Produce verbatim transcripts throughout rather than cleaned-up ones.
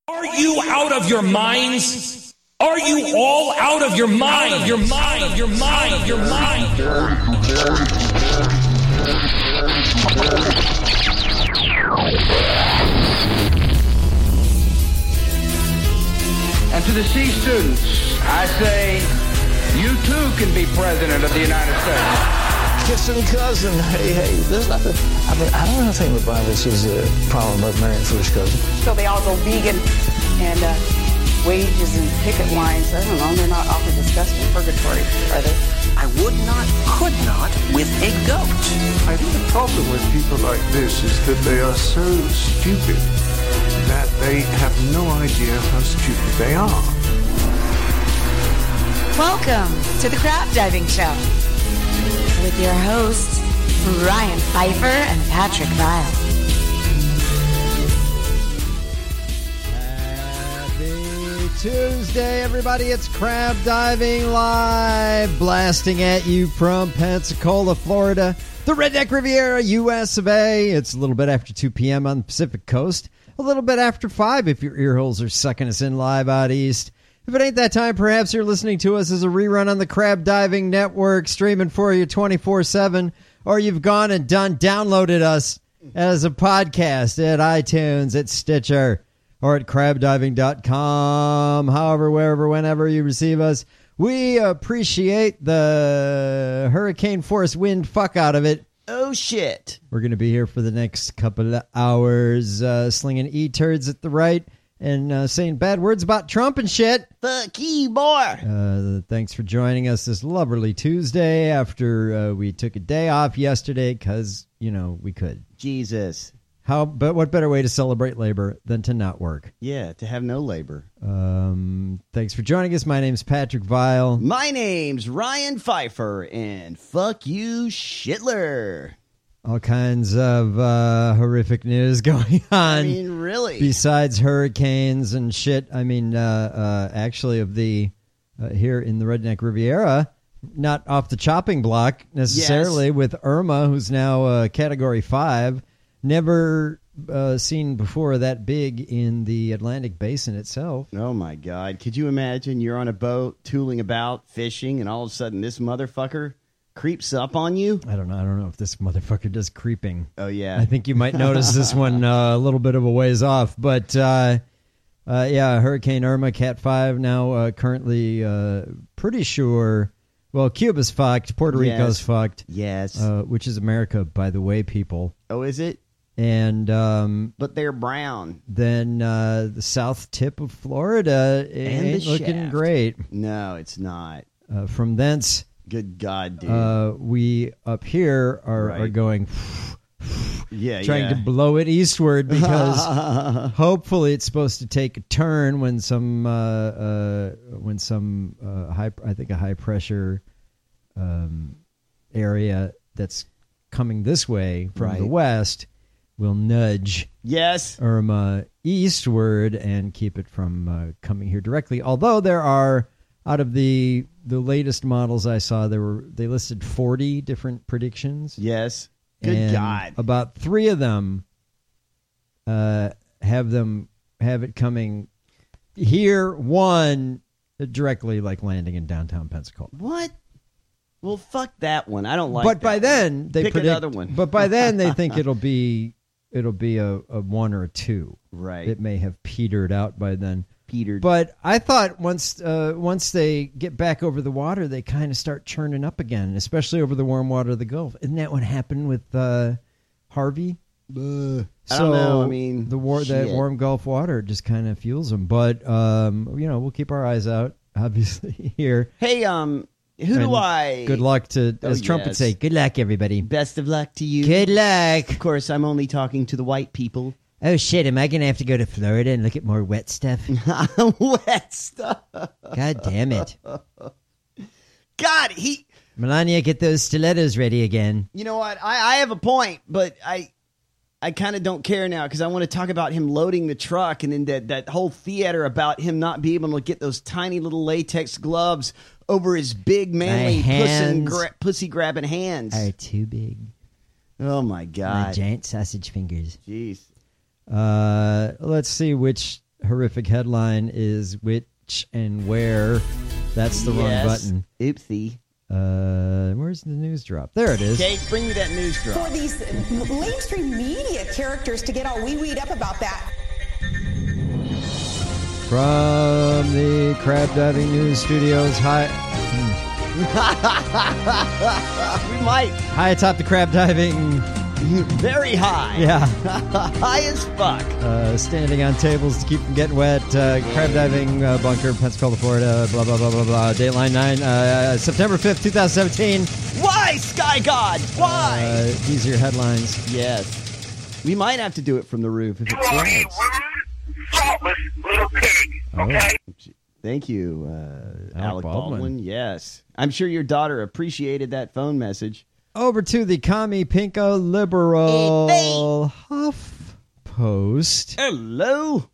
Are you out of your minds? Are you all out of your mind? Out of your mind, of your mind, of your mind. And to the C students, I say, you too can be president of the United States. Kissing cousin, hey, hey, there's nothing. I mean, I don't know anything the Bible says a problem about marrying first cousin. So they all go vegan and uh, wages and picket lines. I don't know, they're not awfully disgusting purgatory, are they? I would not, could not with a goat. I think the problem with people like this is that they are so stupid that they have no idea how stupid they are. Welcome to the Crab Diving Show with your hosts, Ryan Pfeiffer and Patrick Vile. Happy Tuesday, everybody. It's Crab Diving Live, blasting at you from Pensacola, Florida, the Redneck Riviera, U S of A. It's a little bit after two p.m. on the Pacific Coast, a little bit after five if your ear holes are sucking us in live out east. If it ain't that time, perhaps you're listening to us as a rerun on the Crab Diving Network, streaming for you twenty-four seven, or you've gone and done downloaded us as a podcast at iTunes, at Stitcher, or at crab diving dot com. However, wherever, whenever you receive us, we appreciate the hurricane force wind fuck out of it. Oh, shit. We're going to be here for the next couple of hours, uh, slinging E-turds at the right, and uh, saying bad words about Trump and shit. Fuck you, boy. Uh, thanks for joining us this lovely Tuesday after uh, we took a day off yesterday because, you know, we could. Jesus. How? But what better way to celebrate labor than to not work? Yeah, to have no labor. Um, thanks for joining us. My name's Patrick Vile. My name's Ryan Pfeiffer, and fuck you, Shitler. All kinds of uh, horrific news going on. I mean, really? Besides hurricanes and shit. I mean, uh, uh, actually, of the uh, here in the Redneck Riviera, not off the chopping block necessarily, yes. With Irma, who's now uh, Category five. Never uh, seen before that big in the Atlantic Basin itself. Oh, my God. Could you imagine you're on a boat, tooling about, fishing, and all of a sudden this motherfucker creeps up on you? I don't know. I don't know if this motherfucker does creeping. Oh, yeah. I think you might notice this one uh, a little bit of a ways off. But, uh, uh, yeah, Hurricane Irma, Cat five, now uh, currently uh, pretty sure. Well, Cuba's fucked. Puerto Rico's yes. fucked. Yes. Uh, which is America, by the way, people. Oh, is it? And um, but they're brown. Then uh, the south tip of Florida ain't looking shaft. Great. No, it's not. Uh, from thence, good God, dude. Uh, we up here are, right. are going, yeah, trying yeah. to blow it eastward because hopefully it's supposed to take a turn when some uh, uh, when some uh, high, I think a high pressure um, area that's coming this way from right. the west will nudge yes Irma eastward and keep it from uh, coming here directly. Although there are, out of the the latest models I saw, there were they listed forty different predictions. Yes, good and God, about three of them uh, have them have it coming here. One directly, like landing in downtown Pensacola. What? Well, fuck that one. I don't like. But that by one. then they pick predict, another one. But by then they think it'll be it'll be a, a one or a two. Right. It may have petered out by then. Petered. But I thought once uh, once they get back over the water, they kind of start churning up again, especially over the warm water of the Gulf. Isn't that what happened with uh, Harvey? Uh, so I don't know. I mean, the war that warm Gulf water just kind of fuels them. But um, you know, we'll keep our eyes out, obviously here. Hey, um. Who and do I... Good luck to, oh, as Trump yes. would say, good luck, everybody. Best of luck to you. Good luck. Of course, I'm only talking to the white people. Oh, shit, am I going to have to go to Florida and look at more wet stuff? Wet stuff. God damn it. God, he... Melania, get those stilettos ready again. You know what? I, I have a point, but I... I kind of don't care now because I want to talk about him loading the truck and then that, that whole theater about him not being able to get those tiny little latex gloves over his big, manly, pussy, gra- pussy grabbing hands. Are too big. Oh, my God. My giant sausage fingers. Jeez. Uh, let's see which horrific headline is which and where. That's the Yes. wrong button. Oopsie. Uh, where's the news drop? There it is. Kate, bring me that news drop. For these mainstream media characters to get all wee-weed up about that. From the Crab Diving News Studios, high, We might. high atop the crab diving, Very high. yeah, High as fuck. uh, standing on tables to keep from getting wet. Uh, crab diving uh, bunker, Pensacola, Florida. Blah blah blah blah blah. Dateline nine, uh, September fifth, two thousand seventeen. Why, Sky God? Why? Uh, these are your headlines. Yes. We might have to do it from the roof if it floods. Thoughtless little pig. Okay. Thank you, uh, Alec Alec Baldwin. Baldwin. Yes. I'm sure your daughter appreciated that phone message. Over to the commie pinko liberal Huff Post. Hello.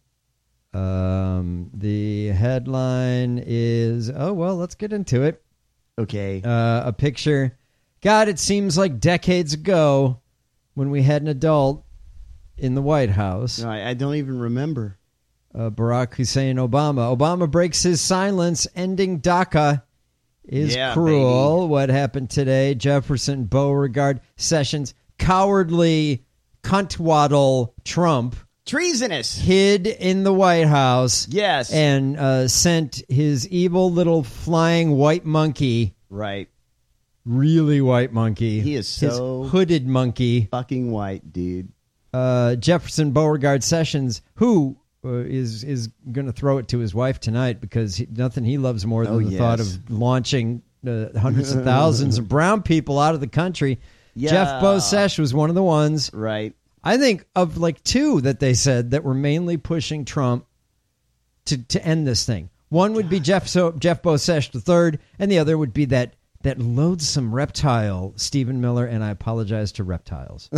Um, the headline is, oh, well, let's get into it. Okay. Uh, a picture. God, it seems like decades ago when we had an adult in the White House. No, I, I don't even remember. Uh, Barack Hussein Obama. Obama breaks his silence, ending DACA is Yeah, cruel. What happened today? Jefferson, Beauregard, Sessions, cowardly cuntwaddle Trump Treasonous. hid in the White House. Yes. And uh, sent his evil little flying white monkey, Right. really white monkey. He is so his hooded monkey. fucking white, dude. Uh, Jefferson Beauregard Sessions, who uh, is is going to throw it to his wife tonight because he, nothing he loves more than Oh, the yes. thought of launching uh, hundreds of thousands of brown people out of the country. Yeah. Jeff Bosesh was one of the ones. Right. I think of like two that they said that were mainly pushing Trump to to end this thing. One would be Jeff so Jeff Bosesh the third, and the other would be that that loathsome reptile Stephen Miller. And I apologize to reptiles.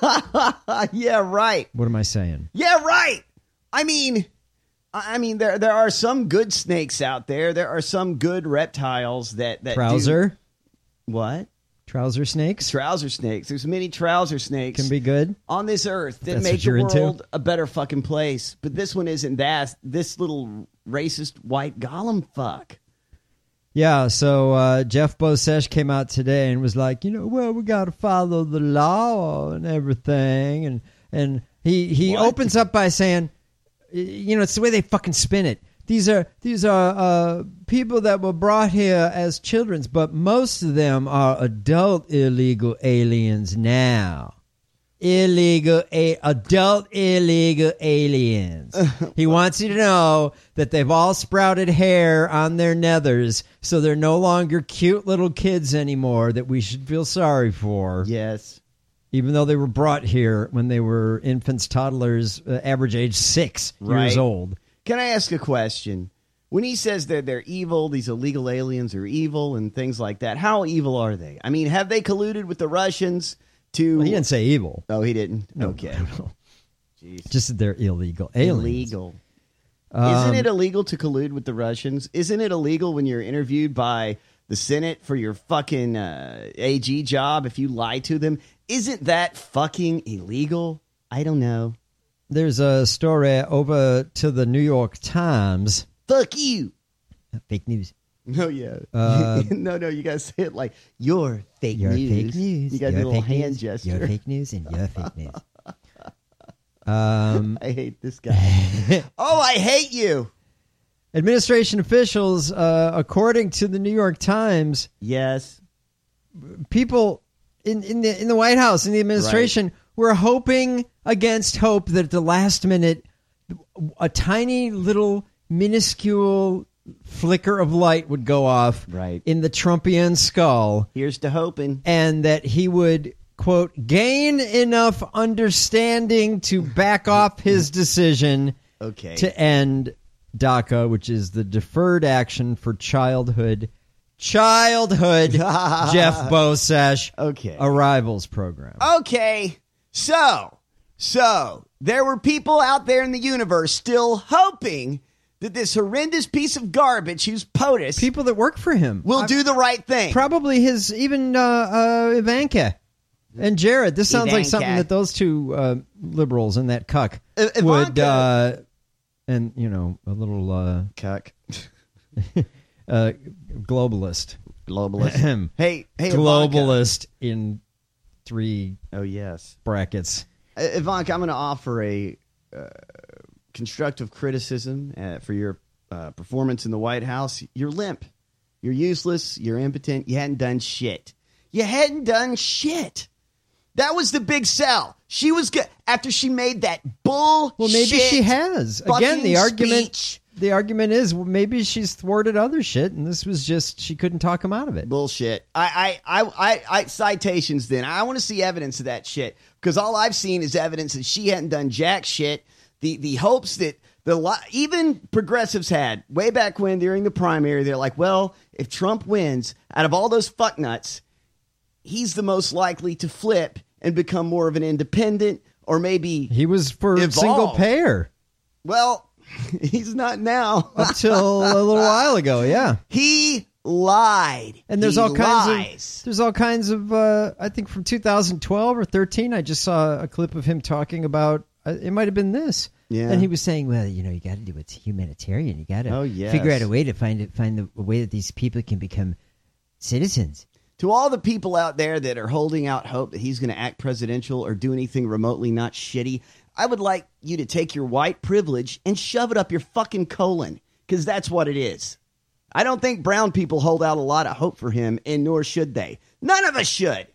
Yeah, right. What am I saying? Yeah, right. I mean, I mean, there there are some good snakes out there. There are some good reptiles that that Trouser, do, what trouser snakes trouser snakes. There's many trouser snakes can be good. on this earth that That's make what you're the into. world a better fucking place. But this one isn't that. This little racist white golem fuck. Yeah, so uh, Jeff Bosesh came out today and was like, you know, well, we got to follow the law and everything, and and he he What? opens up by saying, you know, it's the way they fucking spin it. These are these are uh, people that were brought here as children, but most of them are adult illegal aliens now. Illegal, a- adult illegal aliens. He wants you to know that they've all sprouted hair on their nethers, so they're no longer cute little kids anymore that we should feel sorry for. Yes. Even though they were brought here when they were infants, toddlers, uh, average age six Right. years old. Can I ask a question? When he says that they're evil, these illegal aliens are evil and things like that, how evil are they? I mean, have they colluded with the Russians to... Well, he didn't say evil. Oh, he didn't? No, Okay. no. Jeez. Just that they're illegal aliens. Illegal. Um, Isn't it illegal to collude with the Russians? Isn't it illegal when you're interviewed by the Senate for your fucking uh, A G job if you lie to them? Isn't that fucking illegal? I don't know. There's a story over to the New York Times. Fuck you. Fake news. No, yeah. Uh, no, no, you got to say it like, you're fake You're news. fake news. You got to do You're a little fake hand news. gesture. You're fake news and you're fake news. Um, I hate this guy. Oh, I hate you. administration officials, uh, according to the New York Times, Yes. people in, in the in the White House, in the administration, were hoping against hope that at the last minute, a tiny little minuscule flicker of light would go off Right. in the Trumpian skull, Here's to hoping. and that he would, quote, gain enough understanding to back off his decision Okay. to end DACA, which is the Deferred Action for Childhood Childhood Jeff Bosesh Okay. Arrivals Program. Okay. So, so there were people out there in the universe still hoping that this horrendous piece of garbage, who's POTUS, People that work for him will I- do the right thing. Probably his, even uh, uh, Ivanka and Jared. This sounds like Ivanka. something that those two uh, liberals and that cuck I- would Ivanka- uh, and, you know, a little uh, cuck, uh, globalist, globalist. hey, hey, globalist Ivanka. In three. Oh yes, brackets. Uh, Ivanka, I'm going to offer a uh, constructive criticism uh, for your uh, performance in the White House. You're limp. You're useless. You're impotent. You hadn't done shit. You hadn't done shit. That was the big sell. She was good after she made that bull. Well, maybe she has. Again, the argument. Speech. The argument is well, maybe she's thwarted other shit, and this was just she couldn't talk him out of it. Bullshit. I, I, I, I, I citations. Then I want to see evidence of that shit because all I've seen is evidence that she hadn't done jack shit. The the hopes that the even progressives had way back when during the primary, they're like, well, if Trump wins, out of all those fucknuts, he's the most likely to flip and become more of an independent, or maybe he was for evolve. Single payer. Well, he's not now. Up till a little while ago, yeah. He lied. And there's he all kinds lies. of there's all kinds of uh, I think from two thousand twelve or thirteen, I just saw a clip of him talking about uh, it might have been this. Yeah. And he was saying, well, you know, you got to do what's humanitarian. You got to oh, yes. figure out a way to find it, find the a way that these people can become citizens. To all the people out there that are holding out hope that he's going to act presidential or do anything remotely not shitty, I would like you to take your white privilege and shove it up your fucking colon, because that's what it is. I don't think brown people hold out a lot of hope for him, and nor should they. None of us should.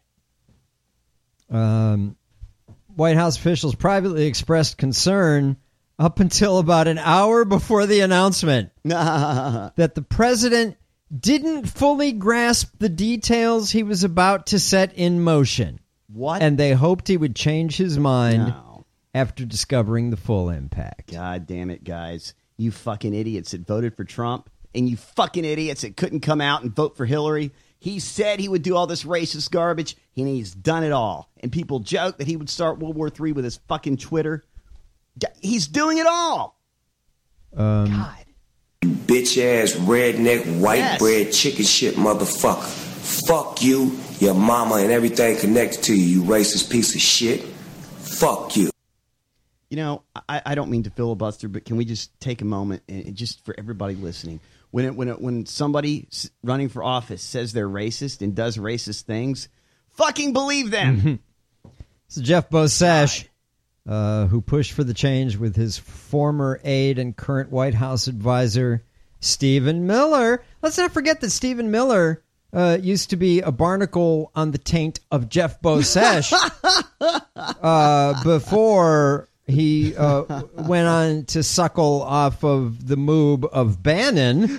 Um, White House officials privately expressed concern up until about an hour before the announcement that the president didn't fully grasp the details he was about to set in motion. What? And they hoped he would change his mind No. after discovering the full impact. God damn it, guys. You fucking idiots that voted for Trump, and you fucking idiots that couldn't come out and vote for Hillary. He said he would do all this racist garbage, and he's done it all. And people joke that he would start World War Three with his fucking Twitter. He's doing it all. Um, God. You bitch-ass, redneck, white Yes. bread, chicken shit motherfucker. Fuck you, your mama, and everything connected to you, you racist piece of shit. Fuck you. You know, I, I don't mean to filibuster, but can we just take a moment and just for everybody listening, when it, when it, when somebody running for office says they're racist and does racist things, fucking believe them. So Jeff Bosash, uh, who pushed for the change with his former aide and current White House advisor, Stephen Miller. Let's not forget that Stephen Miller uh, used to be a barnacle on the taint of Jeff Bosash uh, before he uh, went on to suckle off of the moob of Bannon.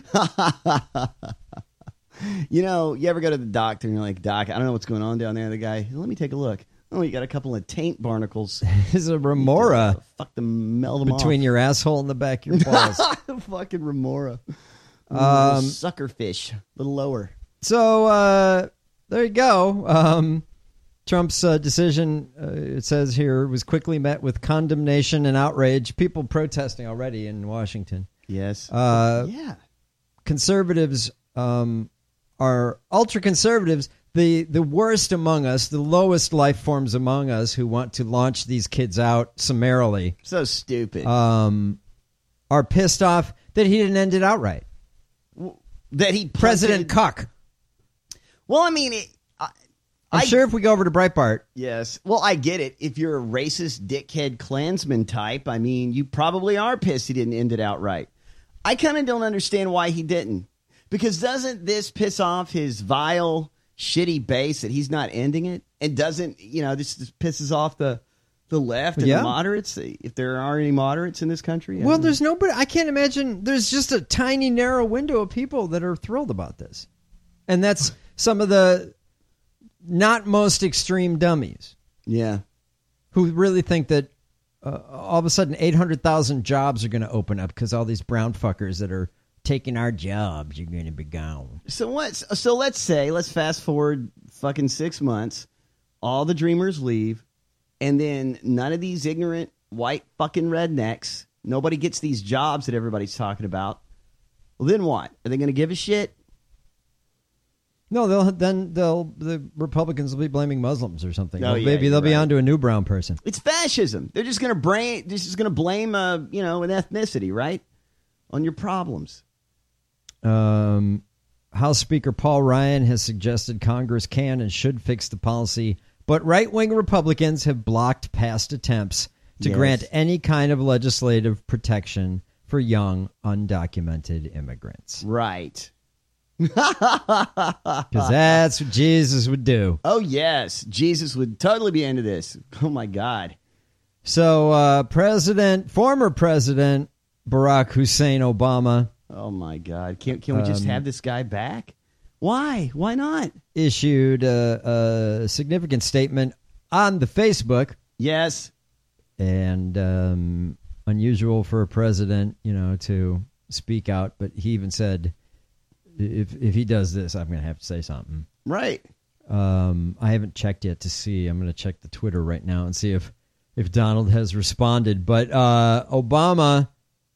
You know, you ever go to the doctor and you're like, Doc, I don't know what's going on down there. The guy, let me take a look. Oh, you got a couple of taint barnacles. There's a remora. Fuck them, meld them between off. your asshole and the back of your balls. Fucking remora. Um, sucker fish, a little lower. So uh, there you go. Um, Trump's uh, decision, uh, it says here, was quickly met with condemnation and outrage. People protesting already in Washington. Yes. Uh, yeah. Conservatives um, are ultra conservatives. The the worst among us, the lowest life forms among us who want to launch these kids out summarily. So stupid. Um, are pissed off that he didn't end it outright. That he President Cuck. Well, I mean, it, I, I'm I, sure if we go over to Breitbart. Yes. Well, I get it. If you're a racist, dickhead, Klansman type, I mean, you probably are pissed he didn't end it outright. I kind of don't understand why he didn't. Because doesn't this piss off his vile, shitty base that he's not ending it? And doesn't, you know, this just pisses off the the left and Yeah. the moderates, if there are any moderates in this country? I Well, don't there's nobody. I can't imagine. There's just a tiny, narrow window of people that are thrilled about this. And that's some of the not most extreme dummies. Yeah. Who really think that uh, all of a sudden eight hundred thousand jobs are going to open up because all these brown fuckers that are taking our jobs are going to be gone. So what? So let's say, let's fast forward fucking six months. All the dreamers leave, and then none of these ignorant white fucking rednecks, nobody gets these jobs that everybody's talking about. Well, then what? Are they going to give a shit? No, they'll then they'll the Republicans will be blaming Muslims or something. Oh, Well, yeah, maybe you're they'll be right. on to a new brown person. It's fascism. They're just going to blame. This is going to blame, uh, you know, an ethnicity, right, on your problems. Um, House Speaker Paul Ryan has suggested Congress can and should fix the policy, but right-wing Republicans have blocked past attempts to Yes. grant any kind of legislative protection for young, undocumented immigrants. Right. Because that's what Jesus would do. Oh, yes. Jesus would totally be into this. Oh, my God. So, uh, President, former President Barack Hussein Obama Oh, my God. Can, can we just Um, have this guy back? Why? Why not? issued a, a significant statement on the Facebook. Yes. And um, unusual for a president, you know, to speak out. But he even said, if if he does this, I'm going to have to say something. Right. Um, I haven't checked yet to see. I'm going to check the Twitter right now and see if, if Donald has responded. But uh, Obama...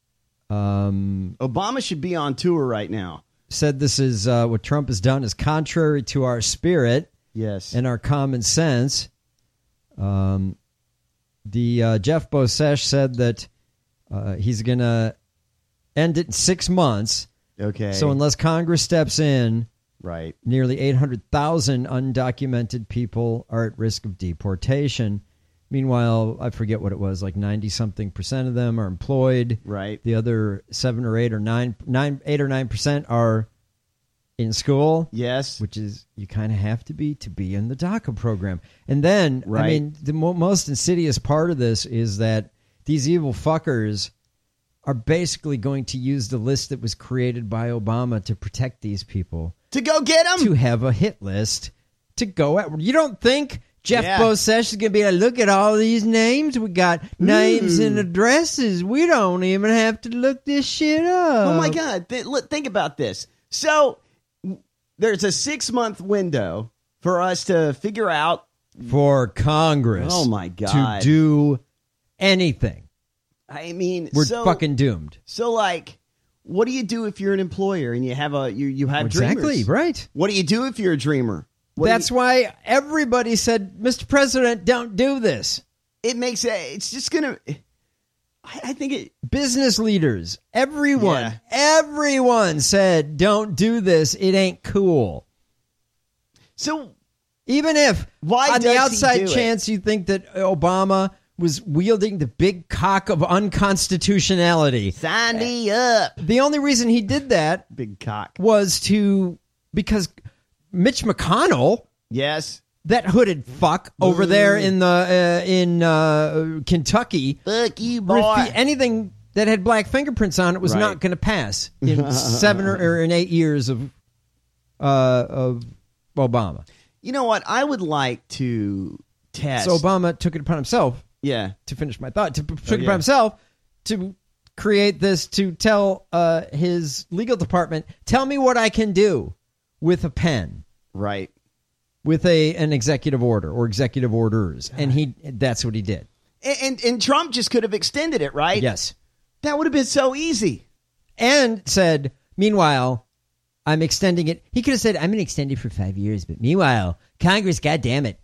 Um, Obama should be on tour right now. Said this is uh, what Trump has done is contrary to our spirit Yes. and our common sense. Um, the uh, Jeff Bosesh said that uh, he's going to end it in six months. Okay. So unless Congress steps in, right, nearly eight hundred thousand undocumented people are at risk of deportation. Meanwhile, I forget what it was, like ninety-something percent of them are employed. Right. The other seven or eight or nine, nine, eight or nine percent are in school. Yes. Which is, you kind of have to be to be in the DACA program. And then, Right. I mean, the mo- most insidious part of this is that these evil fuckers are basically going to use the list that was created by Obama to protect these people. To go get them? To have a hit list to go at. You don't think Jeff Yeah. Bosesh is going to be like, look at all these names. We got names and addresses. We don't even have to look this shit up. Oh, my God. Th- look, think about this. So there's a six-month window for us to figure out. For Congress. Oh, my God. To do anything. I mean, We're so, fucking doomed. So, like, what do you do if you're an employer and you have a you you have Exactly, dreamers? right. What do you do if you're a dreamer? What do That's you- why everybody said, Mister President, don't do this. it makes it. It's just gonna. I, I think it. Business leaders, everyone, Yeah. everyone said, don't do this. It ain't cool. So even if Why on does the he outside do it? chance you think that Obama was wielding the big cock of unconstitutionality, sign me up. the only reason he did that Big cock. was to because Mitch McConnell, Yes. that hooded fuck over there in the uh, in uh, Kentucky, Fuck you, boy. refu- anything that had black fingerprints on it was Right. not going to pass in seven or, or in eight years of uh, of Obama. You know what? I would like to test. So Obama took it upon himself. Yeah. To finish my thought, to took Oh, it yeah. upon himself to create this to tell uh, his legal department, tell me what I can do with a pen, Right. with a an executive order or executive orders, and he that's what he did. And, and and Trump just could have extended it, right? Yes, That would have been so easy. and said, meanwhile, I'm extending it. He could have said, I'm going to extend it for five years, but meanwhile, Congress, goddamn it.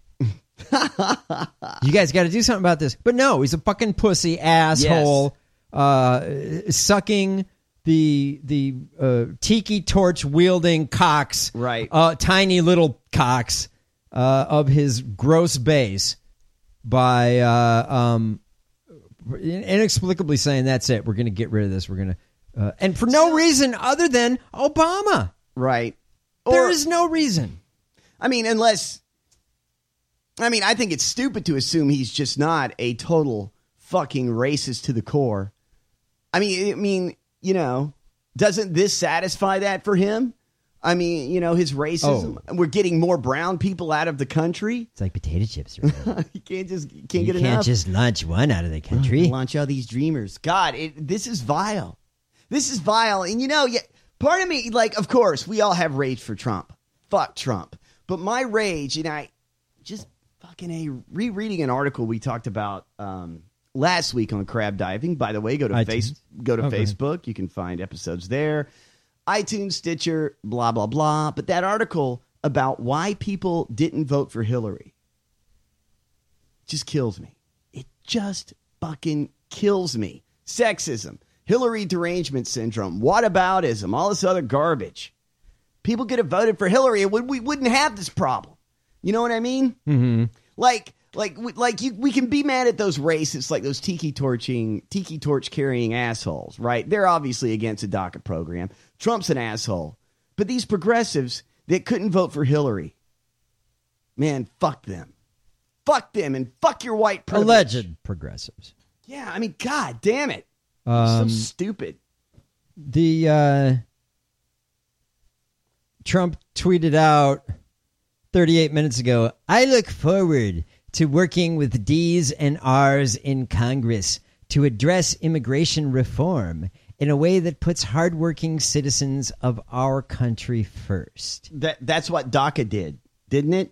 You guys got to do something about this. But no, he's a fucking pussy asshole, uh, sucking the the uh, tiki torch wielding cocks, Right. Uh, tiny little cocks uh, of his gross base by uh, um, inexplicably saying, that's it. We're going to get rid of this. We're going to, uh, and for no reason other than Obama. Right. There Or- is no reason. I mean, unless. I mean, I think it's stupid to assume he's just not a total fucking racist to the core. I mean, I mean, you know, doesn't this satisfy that for him? I mean, you know, his racism. Oh. We're getting more brown people out of the country. It's like potato chips. Right? You can't just you can't you get can't enough. just launch one out of the country. Launch all these dreamers. God, it, this is vile. This is vile. And you know, yeah, part of me, like, of course, we all have rage for Trump. Fuck Trump. But my rage, and I just fucking a rereading an article we talked about um, last week on crab diving. By the way, go to iTunes? face go to Oh, go ahead. Facebook. You can find episodes there. iTunes, Stitcher, blah blah blah. But that article about why people didn't vote for Hillary just kills me. It just fucking kills me. Sexism, Hillary derangement syndrome, whataboutism, all this other garbage. People could have voted for Hillary and we wouldn't have this problem. You know what I mean? Mm-hmm. Like, like, like you, we can be mad at those racists, like those tiki torching, tiki torch carrying assholes, right? They're obviously against the DACA program. Trump's an asshole. But these progressives that couldn't vote for Hillary, man, fuck them. Fuck them and fuck your white privilege. Alleged progressives. Yeah, I mean, God damn it. Um, so stupid. The uh, Trump tweeted out thirty-eight minutes ago, I look forward to working with D's and R's in Congress to address immigration reform in a way that puts hardworking citizens of our country first. That That's what DACA did, didn't it?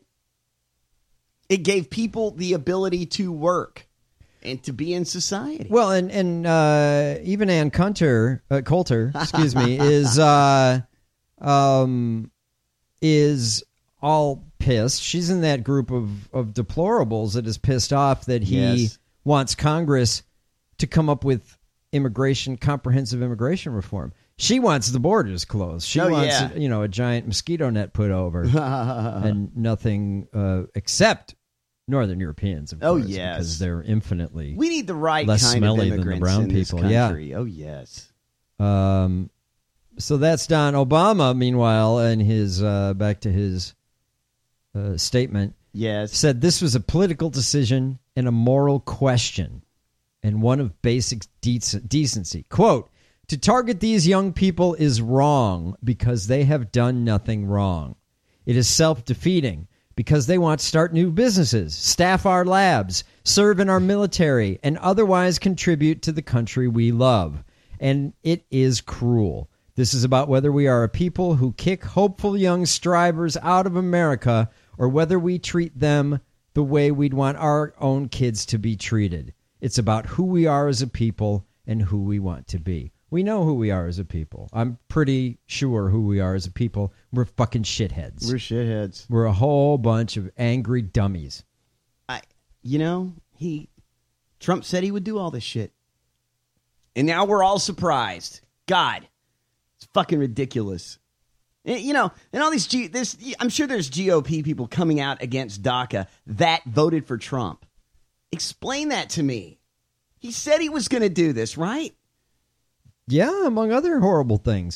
It gave people the ability to work and to be in society. Well, and and uh, even Ann Coulter, uh, Coulter, excuse me, is uh, um, is all pissed. She's in that group of, of deplorables that is pissed off that he Yes. wants Congress to come up with immigration, comprehensive immigration reform. She wants the borders closed. She Oh, wants, yeah. you know, a giant mosquito net put over and nothing uh, except Northern Europeans, of Oh, course, yes. because they're infinitely We need the right less kind smelly of than the immigrants brown in this people. Yeah. country. Oh, yes. Um, so that's Don Obama, meanwhile, and his uh, back to his uh, statement. Yes. Said this was a political decision and a moral question and one of basic dec- decency. Quote, to target these young people is wrong because they have done nothing wrong. It is self-defeating because they want to start new businesses, staff our labs, serve in our military, and otherwise contribute to the country we love. And it is cruel. This is about whether we are a people who kick hopeful young strivers out of America or whether we treat them the way we'd want our own kids to be treated. It's about who we are as a people and who we want to be. We know who we are as a people. I'm pretty sure who we are as a people. We're fucking shitheads. We're shitheads. We're a whole bunch of angry dummies. I, you know, he, Trump said he would do all this shit. And now we're all surprised. God, it's fucking ridiculous. And, you know, and all these, G, this, I'm sure there's G O P people coming out against DACA that voted for Trump. Explain that to me. He said he was going to do this, right? Yeah, among other horrible things.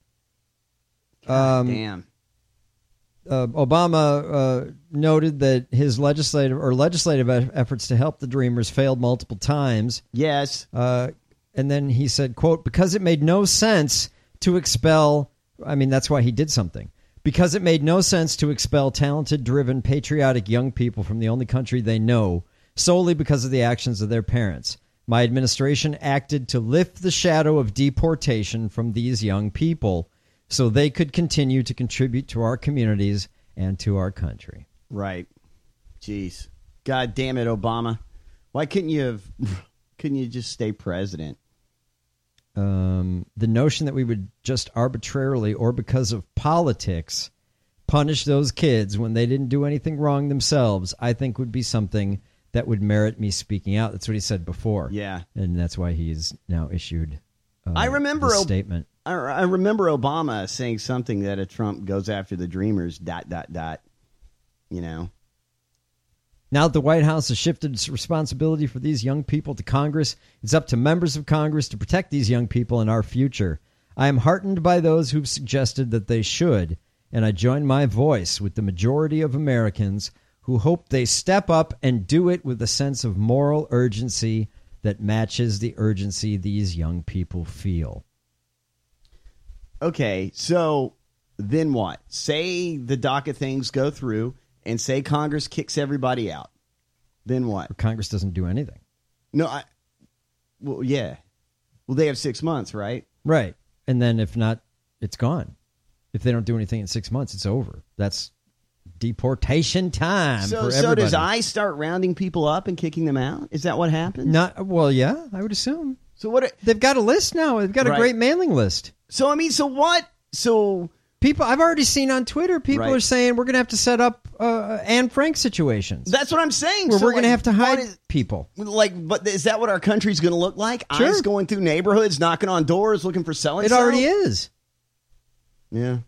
God um, damn. Uh, Obama uh, noted that his legislative or legislative e- efforts to help the Dreamers failed multiple times. Yes. Uh, and then he said, quote, because it made no sense to expel, I mean, that's why he did something. Because it made no sense to expel talented, driven, patriotic young people from the only country they know solely because of the actions of their parents. My administration acted to lift the shadow of deportation from these young people so they could continue to contribute to our communities and to our country. Right. Jeez. God damn it, Obama. Why couldn't you have, couldn't you just stay president? Um, the notion that we would just arbitrarily or because of politics punish those kids when they didn't do anything wrong themselves, I think would be something that would merit me speaking out. That's what he said before. Yeah. And that's why he's now issued uh, I remember this Ob- statement. I, I remember Obama saying something that a Trump goes after the Dreamers, dot, dot, dot, you know. Now that the White House has shifted its responsibility for these young people to Congress, it's up to members of Congress to protect these young people and our future. I am heartened by those who've suggested that they should, and I join my voice with the majority of Americans who hope they step up and do it with a sense of moral urgency that matches the urgency these young people feel. Okay, so then what? Say the DACA things go through and say Congress kicks everybody out. Then what? Or Congress doesn't do anything. No, I, well, yeah. Well, they have six months, right? Right. And then if not, it's gone. If they don't do anything in six months, it's over. That's deportation time So, for so everybody. does I start rounding people up and kicking them out? Is that what happens? Not well, yeah, I would assume. So what? They've got a list now. They've got a Right. great mailing list. So I mean, so what? So People, I've already seen on Twitter, people Right. are saying we're going to have to set up uh, Anne Frank situations. That's what I'm saying. Where So, we're going to like, have to hide what is- people. Like, but is that what our country's going to look like? Sure. Eyes going through neighborhoods, knocking on doors, looking for selling. It already is. Yeah.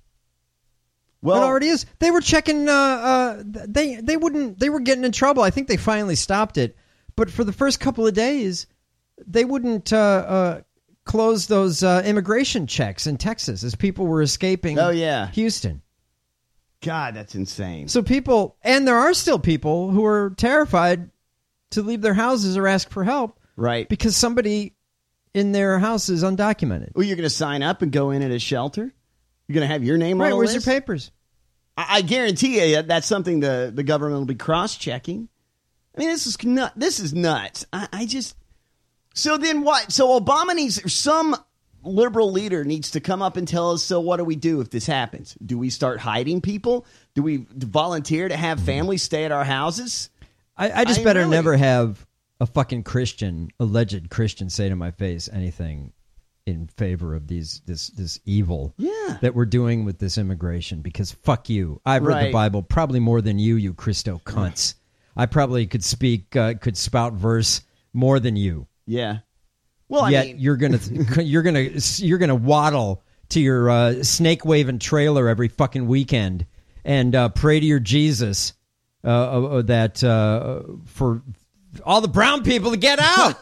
Well, it already is. They were checking. Uh, uh, they they wouldn't. They were getting in trouble. I think they finally stopped it. But for the first couple of days, they wouldn't uh, uh, close those uh, immigration checks in Texas as people were escaping. Oh, yeah. Houston. God, that's insane. So people, and there are still people who are terrified to leave their houses or ask for help, right? Because somebody in their house is undocumented. Well, you're going to sign up and go in at a shelter. You're going to have your name Right? on the Where's list? your papers? I, I guarantee you that's something the, the government will be cross-checking. I mean, this is nut. This is nuts. I, I just. So then what? So Obama needs some liberal leader needs to come up and tell us. So what do we do if this happens? Do we start hiding people? Do we volunteer to have families stay at our houses? I, I just I better really- never have a fucking Christian, alleged Christian, say to my face anything in favor of these this this evil Yeah. that we're doing with this immigration, because fuck you. I've read the Right. Bible probably more than you, you Christo cunts. I probably could speak, uh, could spout verse more than you. Yeah. Well, I Yet mean, you're gonna you're gonna you're gonna waddle to your uh, snake waving trailer every fucking weekend and uh, pray to your Jesus uh, uh, that uh, for all the brown people to get out.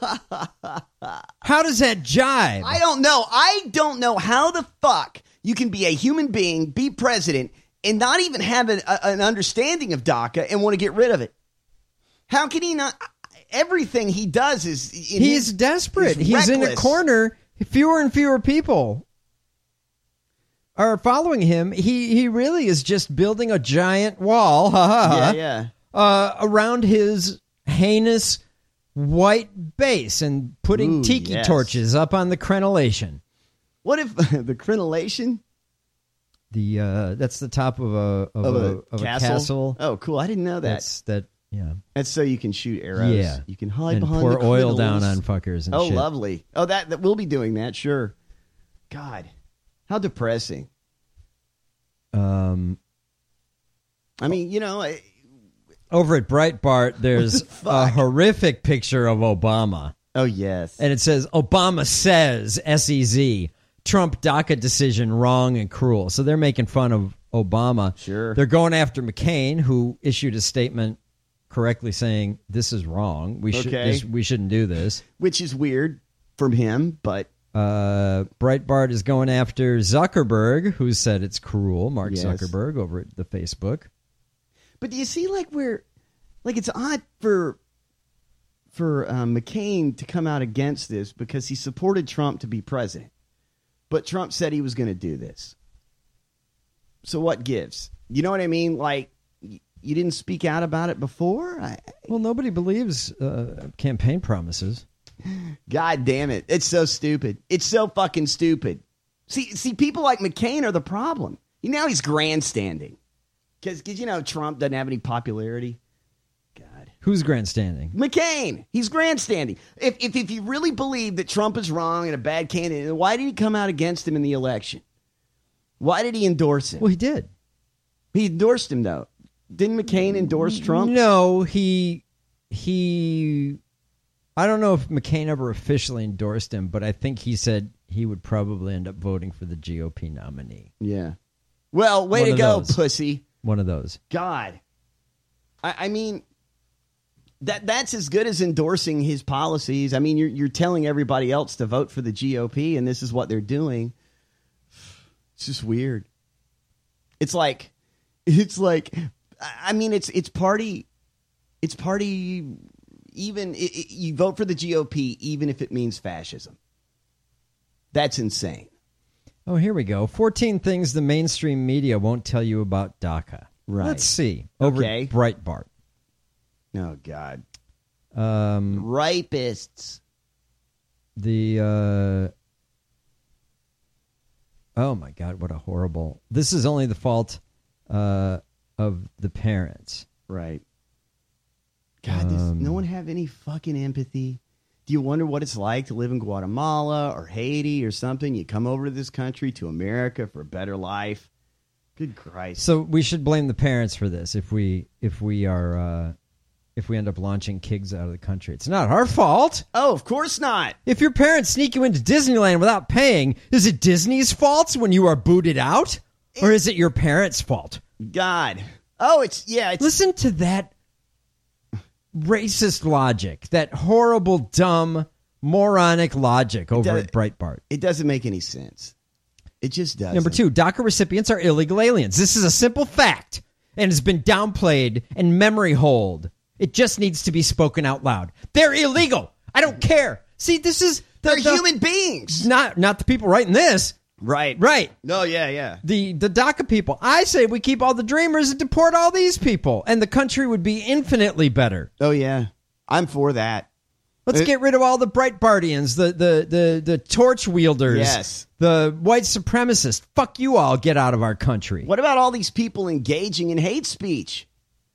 How does that jive? I don't know. I don't know how the fuck you can be a human being, be president, and not even have an, a, an understanding of DACA and want to get rid of it. How can he not? Everything he does is in He's his- desperate. is He's in a reckless. corner. Fewer and fewer people are following him. He he really is just building a giant wall. Ha ha ha. Yeah, yeah. Uh, around his heinous white base and putting Ooh, tiki yes. torches up on the crenellation. What if the crenellation The uh, that's the top of a of, of a, a, of castle? a castle. Oh, cool! I didn't know that. That's that. Yeah. That's so you can shoot arrows. Yeah. You can hide And behind pour the oil criminals. down on fuckers and oh, shit. lovely. Oh, that, that we'll be doing that. Sure. God, how depressing. Um. I mean, you know, I, Over at Breitbart, there's What a the fuck? horrific picture of Obama. oh yes. And it says, Obama says, S E Z, Trump DACA decision wrong and cruel. So they're making fun of Obama. Sure. They're going after McCain, who issued a statement correctly saying, this is wrong. We, should, Okay. this, we shouldn't do this. Which is weird from him, but Uh, Breitbart is going after Zuckerberg, who said it's cruel. Mark Yes. Zuckerberg over at the Facebook. but do you see like where, like it's odd for for um, McCain to come out against this because he supported Trump to be president, but Trump said he was going to do this. So what gives? You know what I mean? Like y- you didn't speak out about it before. I, Well, nobody believes uh, campaign promises. God damn it. It's so stupid. It's so fucking stupid. See, see, people like McCain are the problem. You know, he's grandstanding. Because, you know, Trump doesn't have any popularity. God. Who's grandstanding? McCain. He's grandstanding. If, if, if you really believe that Trump is wrong and a bad candidate, then why did he come out against him in the election? Why did he endorse him? Well, he did. He endorsed him, though. Didn't McCain endorse Trump? No, he he. I don't know if McCain ever officially endorsed him, but I think he said he would probably end up voting for the G O P nominee. Yeah. Well, way One to of go, those. pussy. One of those. God. I, I mean, that that's as good as endorsing his policies. I mean, you're you're telling everybody else to vote for the G O P, and this is what they're doing. It's just weird. It's like, it's like, I mean, it's it's party, it's party. Even it, it, you vote for the G O P, even if it means fascism. That's insane. Oh, here we go. fourteen things the mainstream media won't tell you about DACA. Right. Let's see. Over Okay. at Breitbart. Oh God. Um, Rapists. the uh, oh my God, what a horrible! This is only the fault uh, of the parents. Right. God, does Um, no one have any fucking empathy? Do you wonder what it's like to live in Guatemala or Haiti or something? You come over to this country, to America, for a better life. Good Christ. So we should blame the parents for this if we if we are uh, if we end up launching kids out of the country. It's not our fault. Oh, of course not. If your parents sneak you into Disneyland without paying, is it Disney's fault when you are booted out? Or is it your parents' fault? God. Oh, it's, yeah. It's, Listen to that racist logic, that horrible, dumb, moronic logic over does, at Breitbart. It doesn't make any sense. It just doesn't. Number two, DACA recipients are illegal aliens. This is a simple fact and has been downplayed and memory holed. It just needs to be spoken out loud. They're illegal. I don't care. See, this is... The, They're the, human beings. Not not the people writing this. Right. Right. No, yeah, yeah. The the DACA people. I say we keep all the dreamers and deport all these people, and the country would be infinitely better. Oh, yeah. I'm for that. Let's it, get rid of all the Breitbartians, the, the, the, the torch wielders, yes. the white supremacists. Fuck you all. Get out of our country. What about all these people engaging in hate speech?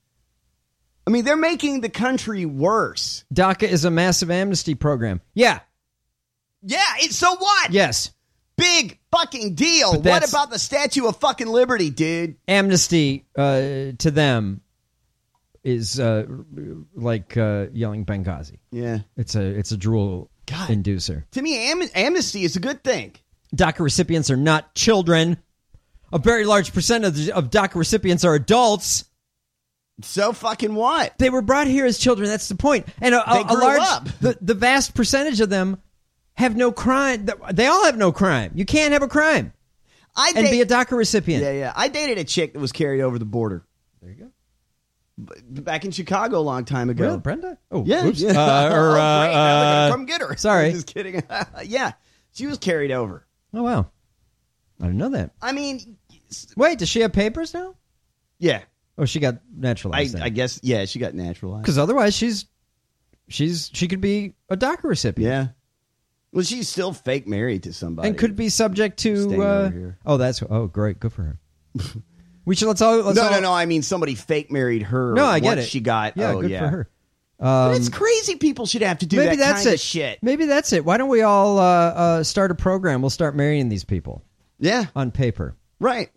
I mean, they're making the country worse. DACA is a massive amnesty program. Yeah. Yeah, it, so what? Yes. Big fucking deal. What about the Statue of fucking Liberty, dude? Amnesty uh, to them is uh, like uh, yelling Benghazi. Yeah. It's a it's a drool God. inducer. To me, am- amnesty is a good thing. DACA recipients are not children. A very large percent of, the, of DACA recipients are adults. So fucking what? They were brought here as children. That's the point. And a, they a, a grew large, up. The, the vast percentage of them have no crime. They all have no crime. You can't have a crime I and date- be a DACA recipient. Yeah, yeah. I dated a chick that was carried over the border. There you go. Back in Chicago a long time ago. Really, Brenda? Oh, yeah. oops. yeah. Uh, or, oh, great. uh, Now they're uh, gonna come get her. sorry. I'm just kidding. Yeah, she was carried over. Oh, wow. I didn't know that. I mean, wait, does she have papers now? Yeah. Oh, she got naturalized. I, I guess, yeah, she got naturalized. Because otherwise, she's she's she could be a DACA recipient. Yeah. Well, she's still fake married to somebody. And could be subject to. Staying Uh, over here. oh, that's. Oh, great. Good for her. we should. Let's all. Let's no, all, no, no. I mean, somebody fake married her. No, I get once it. She got. Yeah, oh, good yeah. for her. But Um, it's crazy people should have to do maybe that that's kind it. of shit. Maybe that's it. Why don't we all uh, uh, start a program? We'll start marrying these people. Yeah. On paper. Right.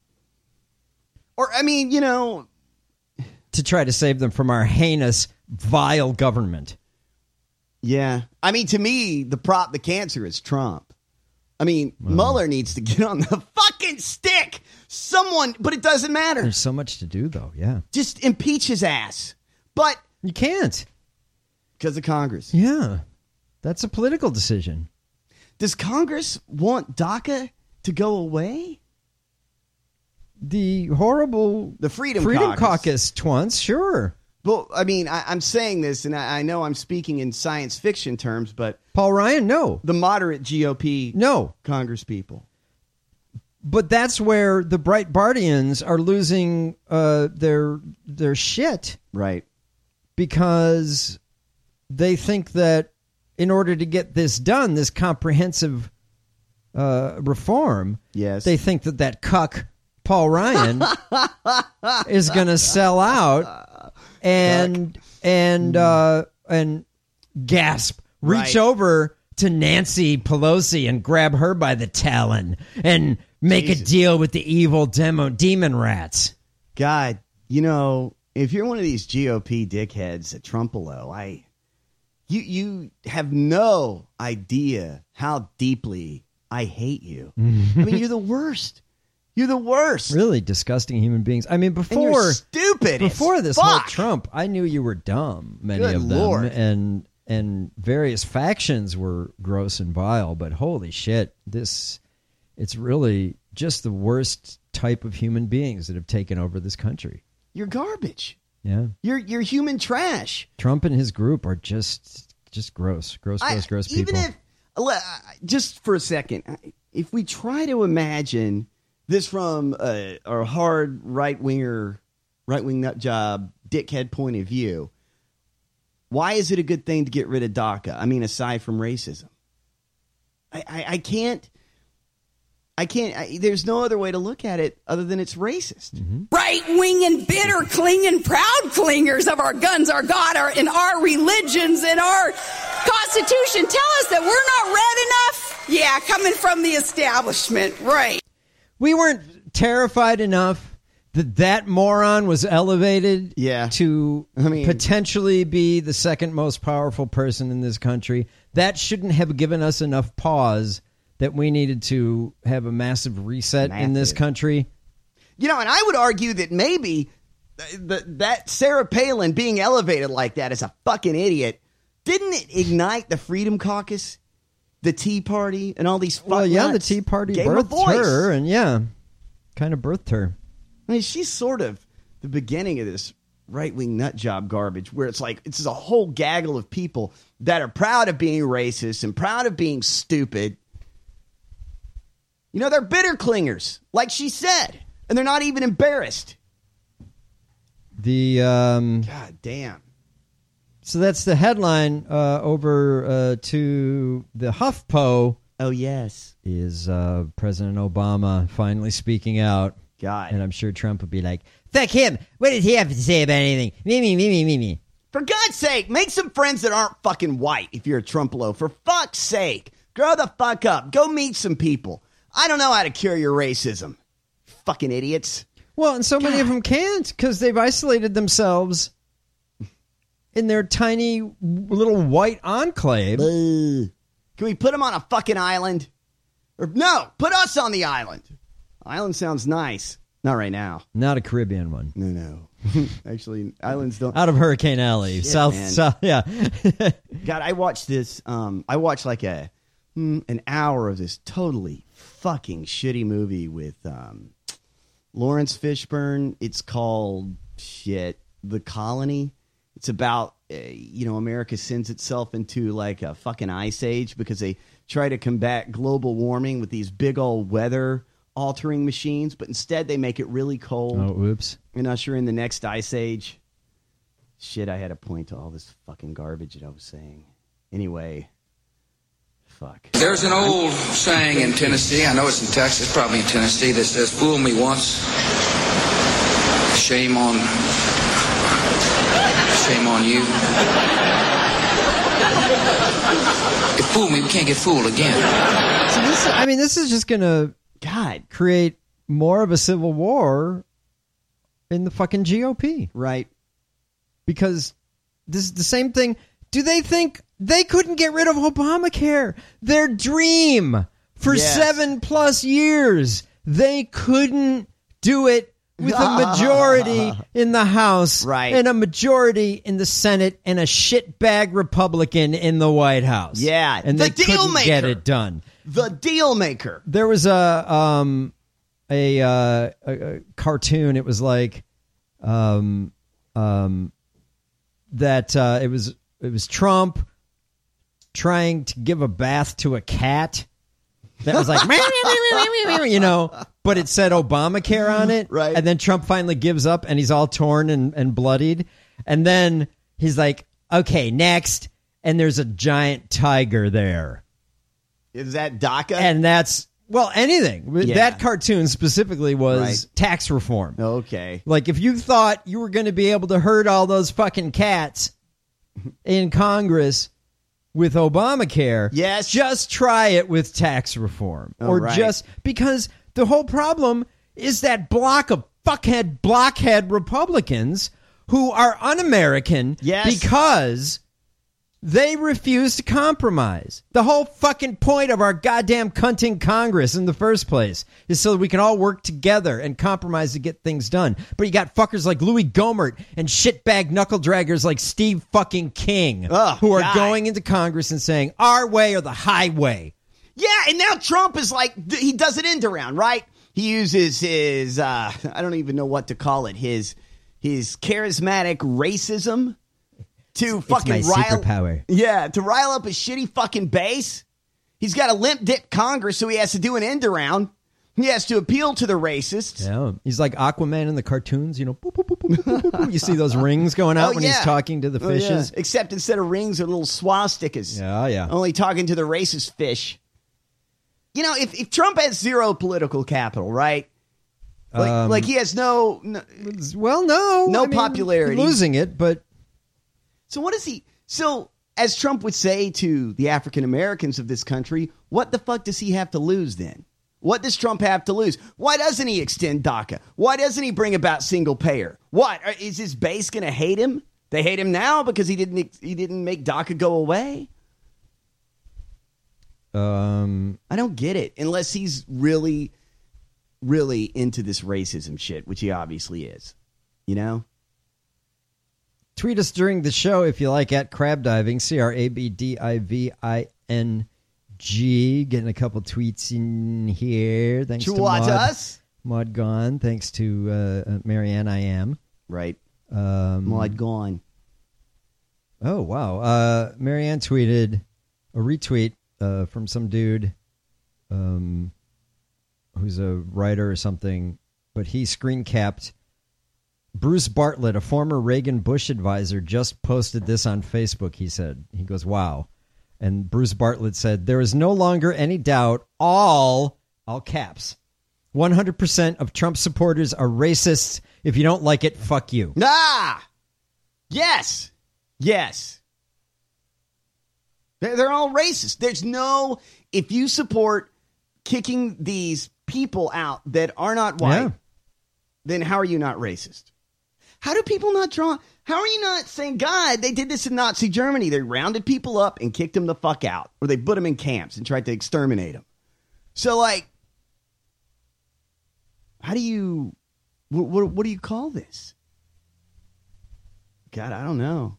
Or, I mean, you know. To try to save them from our heinous, vile government. Yeah. I mean, to me, the prop, the cancer is Trump. I mean, Well. Mueller needs to get on the fucking stick. Someone, but it doesn't matter. There's so much to do, though. Yeah. Just impeach his ass. But. You can't. Because of Congress. Yeah. That's a political decision. Does Congress want DACA to go away? The horrible the Freedom, Freedom Caucus. Caucus twants, sure. Well, I mean, I, I'm saying this, and I, I know I'm speaking in science fiction terms, but Paul Ryan, no. The moderate G O P no. Congress people. But that's where the Breitbartians are losing uh, their their shit. Right. Because they think that in order to get this done, this comprehensive uh, reform, yes, they think that that cuck Paul Ryan is going to sell out and and uh, and gasp, reach Right. over to Nancy Pelosi and grab her by the talon and make Jesus. a deal with the evil demo demon rats. God, you know, if you're one of these G O P dickheads at Trumpelo, I, you you have no idea how deeply I hate you. I mean, you're the worst. You're the worst. Really disgusting human beings. I mean, And before you're stupid. as before this whole fuck. Trump, I knew you were dumb. Many Good of them, Lord. and and various factions were gross and vile. But holy shit, this it's really just the worst type of human beings that have taken over this country. You're garbage. Yeah, You're you're human trash. Trump and his group are just just gross, gross, gross, I- gross even people. if, le- just for a second, if we try to imagine this from a, a hard right winger, right wing nut job, dickhead point of view, why is it a good thing to get rid of DACA? I mean, aside from racism, I, I, I can't. I can't. I, there's no other way to look at it other than it's racist. Mm-hmm. Right-wing and bitter clinging, proud clingers of our guns, our God, our and our religions and our Constitution tell us that we're not red enough. Yeah, coming from the establishment, right? We weren't terrified enough that that moron was elevated yeah. to I mean, potentially be the second most powerful person in this country. That shouldn't have given us enough pause that we needed to have a massive reset massive. in this country. You know, and I would argue that maybe the, that Sarah Palin being elevated like that as a fucking idiot, didn't it ignite the Freedom Caucus, the Tea Party, and all these fuck Well, yeah, nuts? the Tea Party Gave her birthed voice. her, and yeah, kind of birthed her. I mean, she's sort of the beginning of this right-wing nut job garbage where it's like, it's a whole gaggle of people that are proud of being racist and proud of being stupid. You know, they're bitter clingers, like she said, and they're not even embarrassed. The um, God damn. So that's the headline uh, over uh, to the HuffPo. Oh, yes. Is uh, President Obama finally speaking out. God. And I'm sure Trump would be like, fuck him. What does he have to say about anything? Me, me, me, me, me, me. For God's sake, make some friends that aren't fucking white if you're a Trumpolo. For fuck's sake. Grow the fuck up. Go meet some people. I don't know how to cure your racism. Fucking idiots. Well, and so God. many of them can't because they've isolated themselves in their tiny little white enclave. Uh, can we put them on a fucking island? Or no, put us on the island. Island sounds nice. Not right now. Not a Caribbean one. No, no. Actually, islands don't. Out of Hurricane Alley. Shit, South, man. South, yeah. God, I watched this. Um, I watched like a mm, an hour of this totally fucking shitty movie with um, Lawrence Fishburne. It's called shit, The Colony. It's about uh, you know, America sends itself into like a fucking ice age because they try to combat global warming with these big old weather altering machines, but instead they make it really cold. Oh, oops. And usher in the next ice age. Shit, I had a point to all this fucking garbage that I was saying. Anyway, fuck. There's an old saying in Tennessee, I know it's in Texas, probably in Tennessee, that says, fool me once, shame on, shame on you. If fool me, we can't get fooled again. So this, I mean, this is just going to God create more of a civil war in the fucking G O P. Right. Because this is the same thing. Do they think they couldn't get rid of Obamacare? Their dream for yes. seven plus years. They couldn't do it with a majority in the House right. and a majority in the Senate and a shitbag Republican in the White House. Yeah. And the they deal couldn't maker. get it done. The deal maker. There was a um a uh, a, a cartoon. It was like um um that uh, it was it was Trump trying to give a bath to a cat. That was like you know, but it said Obamacare on it. Right. And then Trump finally gives up and he's all torn and, and bloodied. And then he's like, okay, next. And there's a giant tiger there. Is that DACA? And that's, well, anything. Yeah. That cartoon specifically was right. tax reform. Okay. Like, if you thought you were going to be able to herd all those fucking cats in Congress with Obamacare, yes. just try it with tax reform. Oh, or right. just, because the whole problem is that block of fuckhead, blockhead Republicans who are un-American yes. because they refuse to compromise. The whole fucking point of our goddamn cunting Congress in the first place is so that we can all work together and compromise to get things done. But you got fuckers like Louis Gohmert and shitbag knuckle draggers like Steve fucking King oh, who are God. going into Congress and saying, our way or the highway. Yeah, and now Trump is like, he does it end around, right? He uses his, uh, I don't even know what to call it, his his charismatic racism to It's fucking my rile, superpower. yeah, to rile up a shitty fucking base. He's got a limp dick Congress, so he has to do an end around. He has to appeal to the racists. Yeah, he's like Aquaman in the cartoons, you know. Boop, boop, boop, boop, boop, boop, boop. You see those rings going out Oh, when yeah. he's talking to the Oh, yeah. fishes. Except instead of rings, they're little swastikas. Yeah, yeah. Only talking to the racist fish. You know, if, if Trump has zero political capital, right? Like, Um, like he has no, no well, no, no I mean, popularity, losing it. But so what is he? So as Trump would say to the African Americans of this country, what the fuck does he have to lose then? What does Trump have to lose? Why doesn't he extend DACA? Why doesn't he bring about single payer? What is his base going to hate him? They hate him now because he didn't he didn't make DACA go away. Um, I don't get it unless he's really, really into this racism shit, which he obviously is. You know? tweet us during the show if you like at Crab Diving, C R A B D I V I N G. Getting a couple tweets in here. Thanks to What Maud, us? Maud Gone. Thanks to uh, Marianne I Am. Right. Um, Maud Gone. Oh, wow. Uh, Marianne tweeted a retweet uh, from some dude um, who's a writer or something, but he screen capped Bruce Bartlett, a former Reagan Bush advisor, just posted this on Facebook, he said. He goes, wow. And Bruce Bartlett said, there is no longer any doubt, all, all caps, one hundred percent of Trump supporters are racists. If you don't like it, fuck you. Ah! Yes. Yes. They're, they're all racist. There's no, if you support kicking these people out that are not white, Yeah. then how are you not racist? How do people not draw? How are you not saying, God, they did this in Nazi Germany. They rounded people up and kicked them the fuck out. Or they put them in camps and tried to exterminate them. So, like, how do you, what, what, what do you call this? God, I don't know.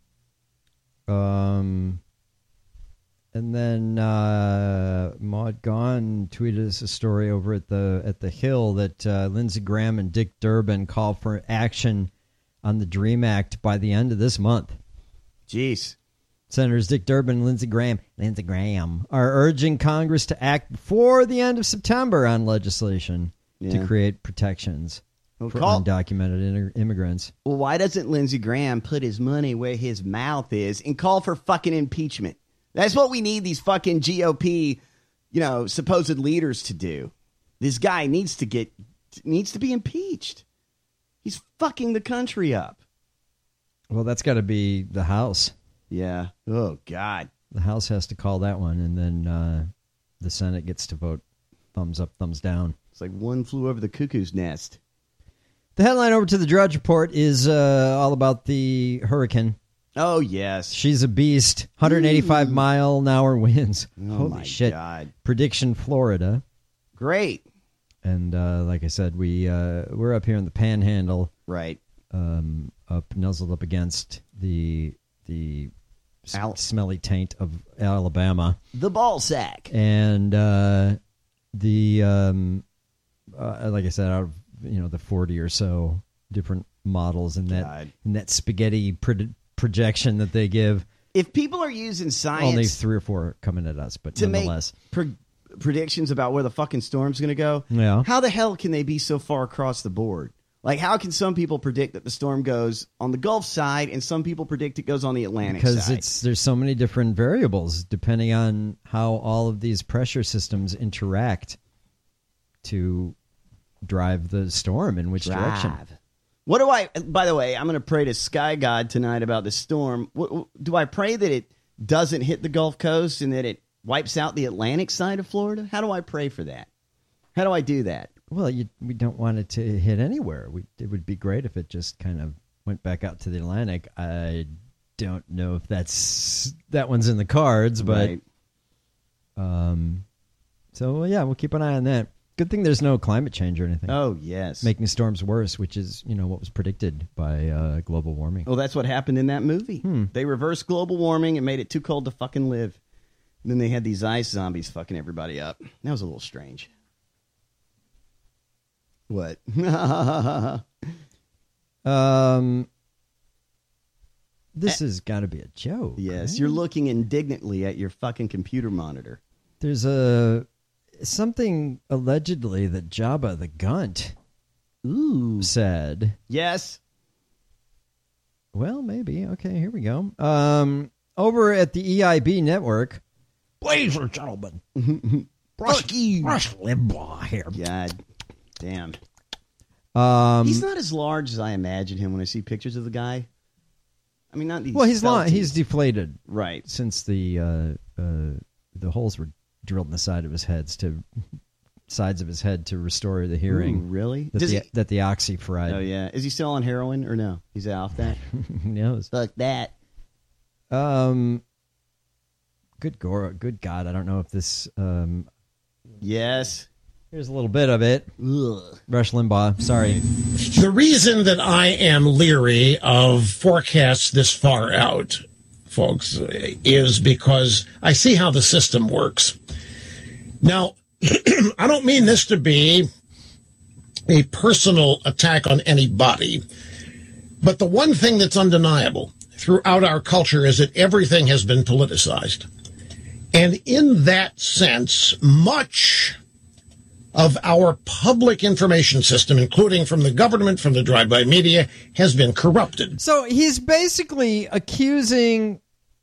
Um, and then uh, Maud Gone tweeted us a story over at the at the Hill that uh, Lindsey Graham and Dick Durbin call for action on the DREAM Act by the end of this month. Jeez. Senators Dick Durbin and Lindsey Graham, Lindsey Graham are urging Congress to act before the end of September on legislation Yeah. to create protections Well, for call- undocumented inter- immigrants. Well, why doesn't Lindsey Graham put his money where his mouth is and call for fucking impeachment? That's what we need these fucking G O P, you know, supposed leaders to do. This guy needs to get, needs to be impeached. He's fucking the country up. Well, that's got to be the House. Yeah. Oh, God. The House has to call that one, and then uh, the Senate gets to vote thumbs up, thumbs down. It's like one flew over the cuckoo's nest. The headline over to the Drudge Report is uh, all about the hurricane. Oh, yes. She's a beast. one hundred eighty-five mile an hour winds. Oh, Holy my shit. God. Prediction, Florida. Great. And uh, like I said, we, uh, we're up here in the Panhandle. Right. Um, up, nuzzled up against the the s- Al- smelly taint of Alabama. The ball sack. And uh, the, um, uh, like I said, out of, you know, the forty or so different models in that, God. in that spaghetti pro- projection that they give. If people are using science Only three or four coming at us, but to make nonetheless. pre- predictions about where the fucking storm's going to go, Yeah. how the hell can they be so far across the board? Like, how can some people predict that the storm goes on the Gulf side and some people predict it goes on the Atlantic Because side? it's there's so many different variables depending on how all of these pressure systems interact to drive the storm in which direction. Drive. What do I, by the way, I'm going to pray to Sky God tonight about the storm. What, what- do I pray that it doesn't hit the Gulf Coast and that it wipes out the Atlantic side of Florida? How do I pray for that? How do I do that? Well, you, we don't want it to hit anywhere. We, it would be great if it just kind of went back out to the Atlantic. I don't know if that's that one's in the cards, but Right. um, so well, yeah, we'll keep an eye on that. Good thing there's no climate change or anything. Oh, yes. Making storms worse, which is, you know, what was predicted by uh, global warming. Well, that's what happened in that movie. Hmm. They reversed global warming and made it too cold to fucking live. And then they had these ice zombies fucking everybody up. That was a little strange. What? Um, this has got to be a joke. Yes, right? you're looking indignantly at your fucking computer monitor. There's a something allegedly that Jabba the Gunt Ooh. said. Yes. Well, maybe. Okay, here we go. Um, over at the E I B network, ladies and gentlemen, Rush, Fuck you. Rush Limbaugh here. God damn. Um, he's not as large as I imagine him when I see pictures of the guy. I mean, not these. Well, he's long, felties. he's deflated, right? Since the uh, uh, the holes were drilled in the side of his heads to sides of his head to restore the hearing. Ooh, really? That Does the, he, that the oxy fried. Oh yeah. Is he still on heroin or no? He's off that. Who knows? Fuck that. Um. Good gore. Good God! I don't know if this. Um, yes. Here's a little bit of it. Ugh. Rush Limbaugh. Sorry. The reason that I am leery of forecasts this far out, folks, is because I see how the system works. Now, I don't mean this to be a personal attack on anybody, but the one thing that's undeniable throughout our culture is that everything has been politicized. And in that sense, much of our public information system, including from the government, from the drive-by media, has been corrupted. So he's basically accusing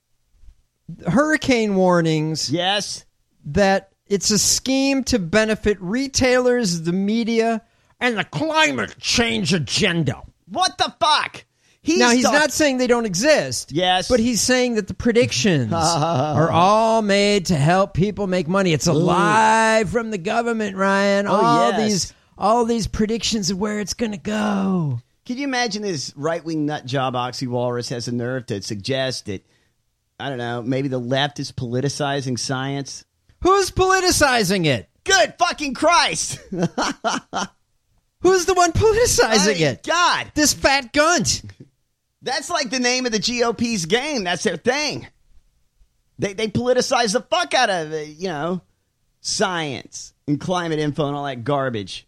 hurricane warnings. Yes. That it's a scheme to benefit retailers, the media, and the climate change agenda. What the fuck? He's now, he's talk- not saying they don't exist. Yes. But he's saying that the predictions are all made to help people make money. It's a Ooh. lie from the government, Ryan. Oh, all yes. these all these predictions of where it's going to go. Can you imagine this right-wing nut job Oxy Walrus has the nerve to suggest that, I don't know, maybe the left is politicizing science? Who's politicizing it? Good fucking Christ! Who's the one politicizing My it? God. This fat gunt. That's like the name of the G O P's game. That's their thing. They they politicize the fuck out of it, you know, science and climate info and all that garbage.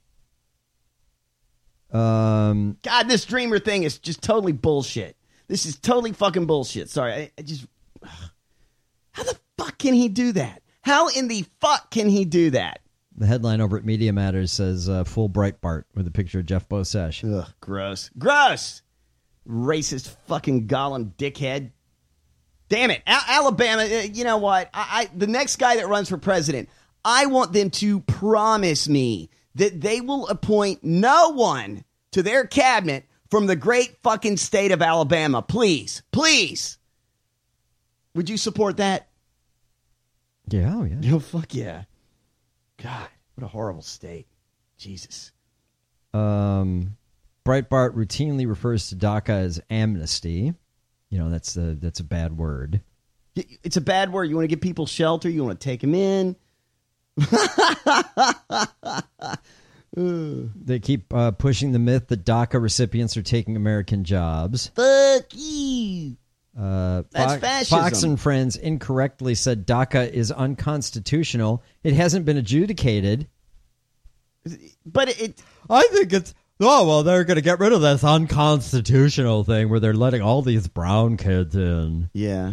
Um, God, this Dreamer thing is just totally bullshit. This is totally fucking bullshit. Sorry, I, I just... How the fuck can he do that? How in the fuck can he do that? The headline over at Media Matters says uh, full Breitbart with a picture of Jeff Bosesh. Ugh, gross. Gross! Racist fucking Gollum dickhead. Damn it. Al- Alabama, uh, you know what? I, I the next guy that runs for president, I want them to promise me that they will appoint no one to their cabinet from the great fucking state of Alabama. Please. Please. Would you support that? Yeah, oh yeah. Oh, fuck yeah. God, what a horrible state. Jesus. Um... Breitbart routinely refers to DACA as amnesty. You know, that's a, that's a bad word. It's a bad word. You want to give people shelter. You want to take them in. They keep uh, pushing the myth that DACA recipients are taking American jobs. Fuck you. Uh, That's Fox, fascism. Fox and Friends incorrectly said DACA is unconstitutional. It hasn't been adjudicated. But it... I think it's... Oh, well, they're going to get rid of this unconstitutional thing where they're letting all these brown kids in. Yeah.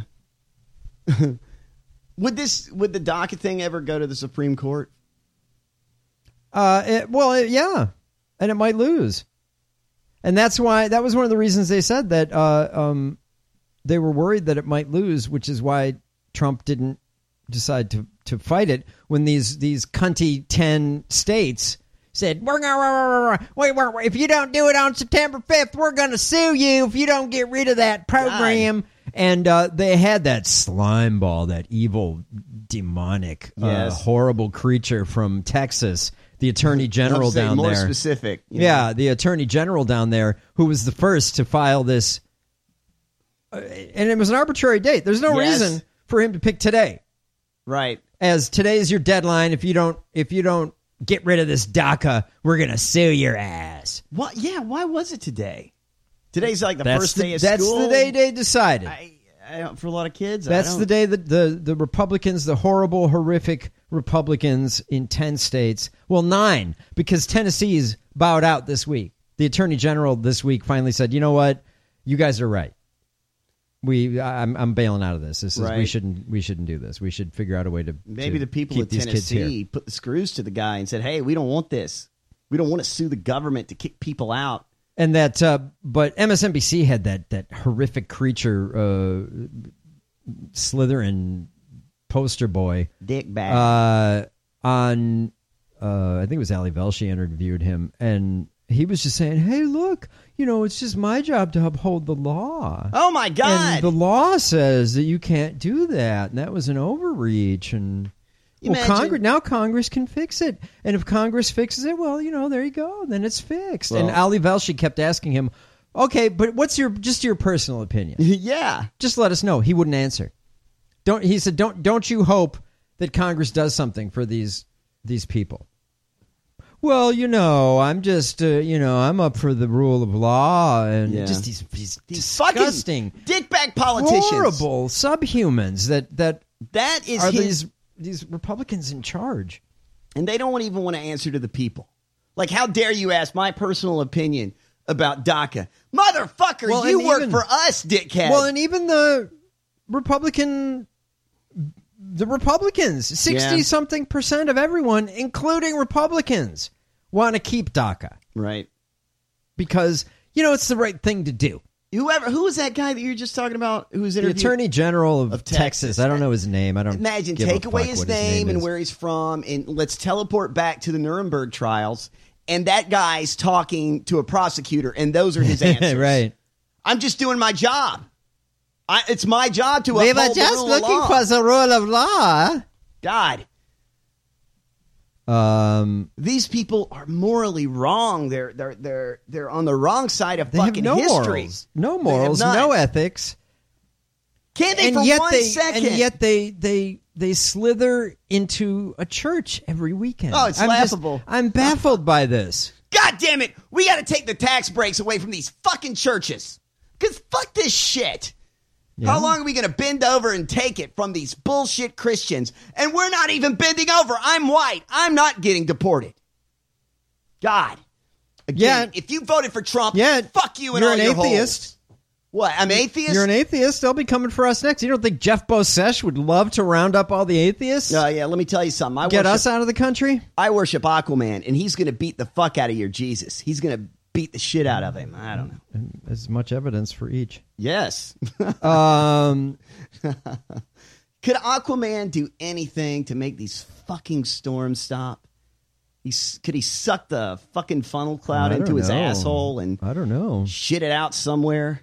Would this, would the DACA thing ever go to the Supreme Court? Uh, it, well, it, yeah. And it might lose. And that's why, that was one of the reasons they said that uh, um, they were worried that it might lose, which is why Trump didn't decide to, to fight it when these, these cunty ten states said, we're gonna, wait, wait, wait, if you don't do it on September fifth, we're going to sue you if you don't get rid of that program. God. And uh, they had that slime ball, that evil, demonic, yes. uh, horrible creature from Texas, the attorney general down more there. More specific. Yeah, know. the attorney general down there who was the first to file this. Uh, and it was an arbitrary date. There's no yes. reason for him to pick today. Right. As today's your deadline. If you don't, if you don't, get rid of this DACA, we're going to sue your ass. What? Yeah, why was it today? Today's like the that's first the, day of that's school. That's the day they decided. I, I don't, for a lot of kids, That's I don't. the day that the, the Republicans, the horrible, horrific Republicans in ten states, well, nine, because Tennessee's bowed out this week. The attorney general this week finally said, you know what? You guys are right. We, I'm, I'm bailing out of this. This is right. we shouldn't, we shouldn't do this. We should figure out a way to maybe to the people keep of these kids Tennessee here. put the screws to the guy and said, "Hey, we don't want this. We don't want to sue the government to kick people out." And that, uh, but M S N B C had that that horrific creature, uh, Slytherin poster boy, dick bag, uh, on, uh, I think it was Ali Velshi interviewed him, and he was just saying, hey, look, you know, it's just my job to uphold the law. Oh, my God. And the law says that you can't do that. And that was an overreach. And well, Congress, now Congress can fix it. And if Congress fixes it, well, you know, there you go. Then it's fixed. Well, and Ali Velshi kept asking him, okay, but what's your just your personal opinion? Yeah. Just let us know. He wouldn't answer. Don't he said, don't don't you hope that Congress does something for these these people? Well, you know, I'm just, uh, you know, I'm up for the rule of law, and yeah. just these, these, these disgusting, dickbag politicians, horrible subhumans that that that is are his, these these Republicans in charge, and they don't even want to answer to the people. Like, how dare you ask my personal opinion about DACA, motherfucker? Well, you work even, for us, dickhead. Well, and even the Republican. The Republicans, sixty-something yeah. percent of everyone, including Republicans, want to keep DACA. Right. Because, you know, it's the right thing to do. Whoever, who was that guy that you were just talking about? Who was the Attorney General of, of Texas. Texas. I don't know his name. I don't Imagine, take away his name, his name and where he's from, and let's teleport back to the Nuremberg trials, and that guy's talking to a prosecutor, and those are his answers. Right. I'm just doing my job. I, it's my job to we uphold were just the rule looking of law. for the rule of law. God. Um, These people are morally wrong. They're they're they're they're on the wrong side of they fucking have no history. Morals. No morals, no ethics. Can't they and for yet one they, second? And yet they they they slither into a church every weekend. Oh, it's I'm laughable. Just, I'm baffled by this. God damn it! We got to take the tax breaks away from these fucking churches. Cause fuck this shit. Yeah. How long are we going to bend over and take it from these bullshit Christians? And we're not even bending over. I'm white. I'm not getting deported. God. Again, yeah. If you voted for Trump, yeah. fuck you and You're all an your atheist. holes. What? I'm atheist? You're an atheist. They'll be coming for us next. You don't think Jeff Bosesh would love to round up all the atheists? Oh, uh, yeah. Let me tell you something. I Get worship, us out of the country? I worship Aquaman, and he's going to beat the fuck out of your Jesus. He's going to beat the shit out of him. I don't know. And as much evidence for each. Yes. um, Could Aquaman do anything to make these fucking storms stop? He's, could he suck the fucking funnel cloud into his know. asshole and I don't know. shit it out somewhere?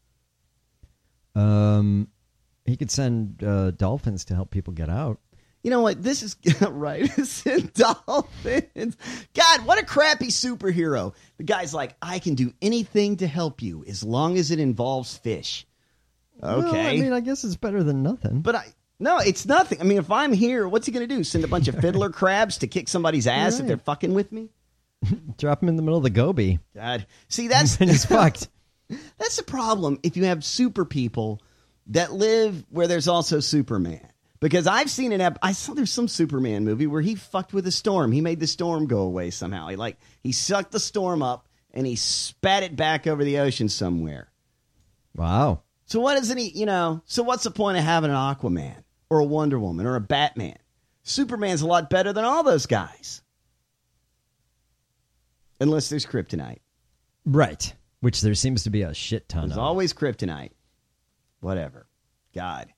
Um, he could send uh, dolphins to help people get out. You know what? This is right. Send dolphins. God, what a crappy superhero. The guy's like, I can do anything to help you as long as it involves fish. Okay. Well, I mean, I guess it's better than nothing. But I no, it's nothing. I mean, if I'm here, what's he going to do? Send a bunch of fiddler crabs to kick somebody's ass right. if they're fucking with me? Drop him in the middle of the Gobi. God. See, that's and he's fucked. That's the problem if you have super people that live where there's also Superman. Because I've seen an ep- I saw there's some Superman movie where he fucked with a storm. He made the storm go away somehow. He like he sucked the storm up and he spat it back over the ocean somewhere. Wow. So what isn't he, you know, so what's the point of having an Aquaman or a Wonder Woman or a Batman? Superman's a lot better than all those guys. Unless there's kryptonite. Right. Which there seems to be a shit ton There's of. There's always kryptonite. Whatever. God.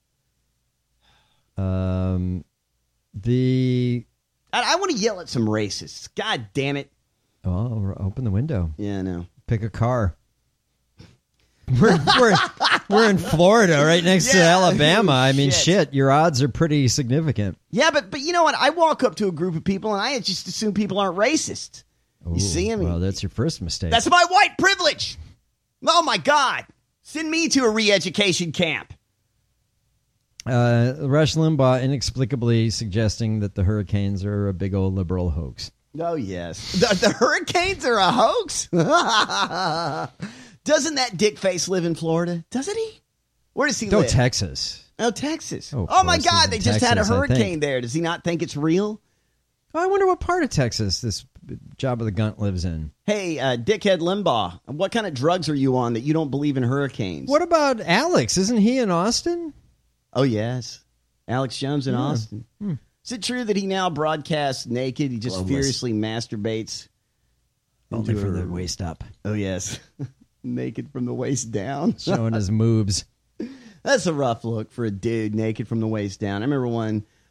Um, the I, I want to yell at some racists. God damn it! Oh, open the window. Yeah, I know. Pick a car. We're we're we're in Florida, right next yeah. to Alabama. I mean, shit. shit, your odds are pretty significant. Yeah, but but you know what? I walk up to a group of people and I just assume people aren't racist. Ooh, you see him? Well, that's your first mistake. That's my white privilege. Oh my God! Send me to a re-education camp. Uh, Rush Limbaugh inexplicably suggesting that the hurricanes are a big old liberal hoax. Oh, yes. The, the hurricanes are a hoax? Doesn't that dick face live in Florida? Doesn't he? Where does he no, live? Oh, Texas. Oh, Texas. Oh, oh my God, they just Texas, had a hurricane there. Does he not think it's real? Oh, I wonder what part of Texas this Job of the Gunt lives in. Hey, uh, dickhead Limbaugh, what kind of drugs are you on that you don't believe in hurricanes? What about Alex? Isn't he in Austin? Oh, yes. Alex Jones in yeah. Austin. Hmm. Is it true that he now broadcasts naked? He just Globalist. furiously masturbates? Only from the waist up. Oh, yes. Naked from the waist down. Showing his moves. That's a rough look for a dude naked from the waist down. I remember one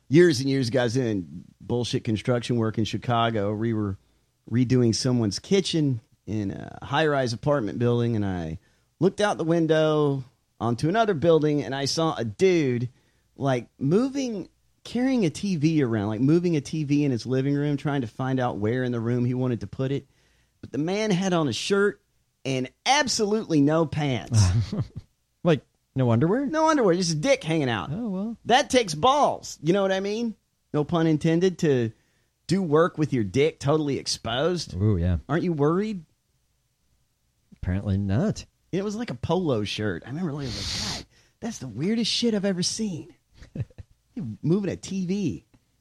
years and years ago, I was in bullshit construction work in Chicago. We were redoing someone's kitchen in a high-rise apartment building, and I looked out the window onto another building, and I saw a dude, like, moving, carrying a T V around, like moving a T V in his living room, trying to find out where in the room he wanted to put it. But the man had on a shirt and absolutely no pants. Like, no underwear? No underwear, just a dick hanging out. Oh, well. That takes balls. You know what I mean? No pun intended, to do work with your dick totally exposed. Ooh, yeah. Aren't you worried? Apparently not. It was like a polo shirt. I remember looking like, God, that's the weirdest shit I've ever seen. You're moving a T V.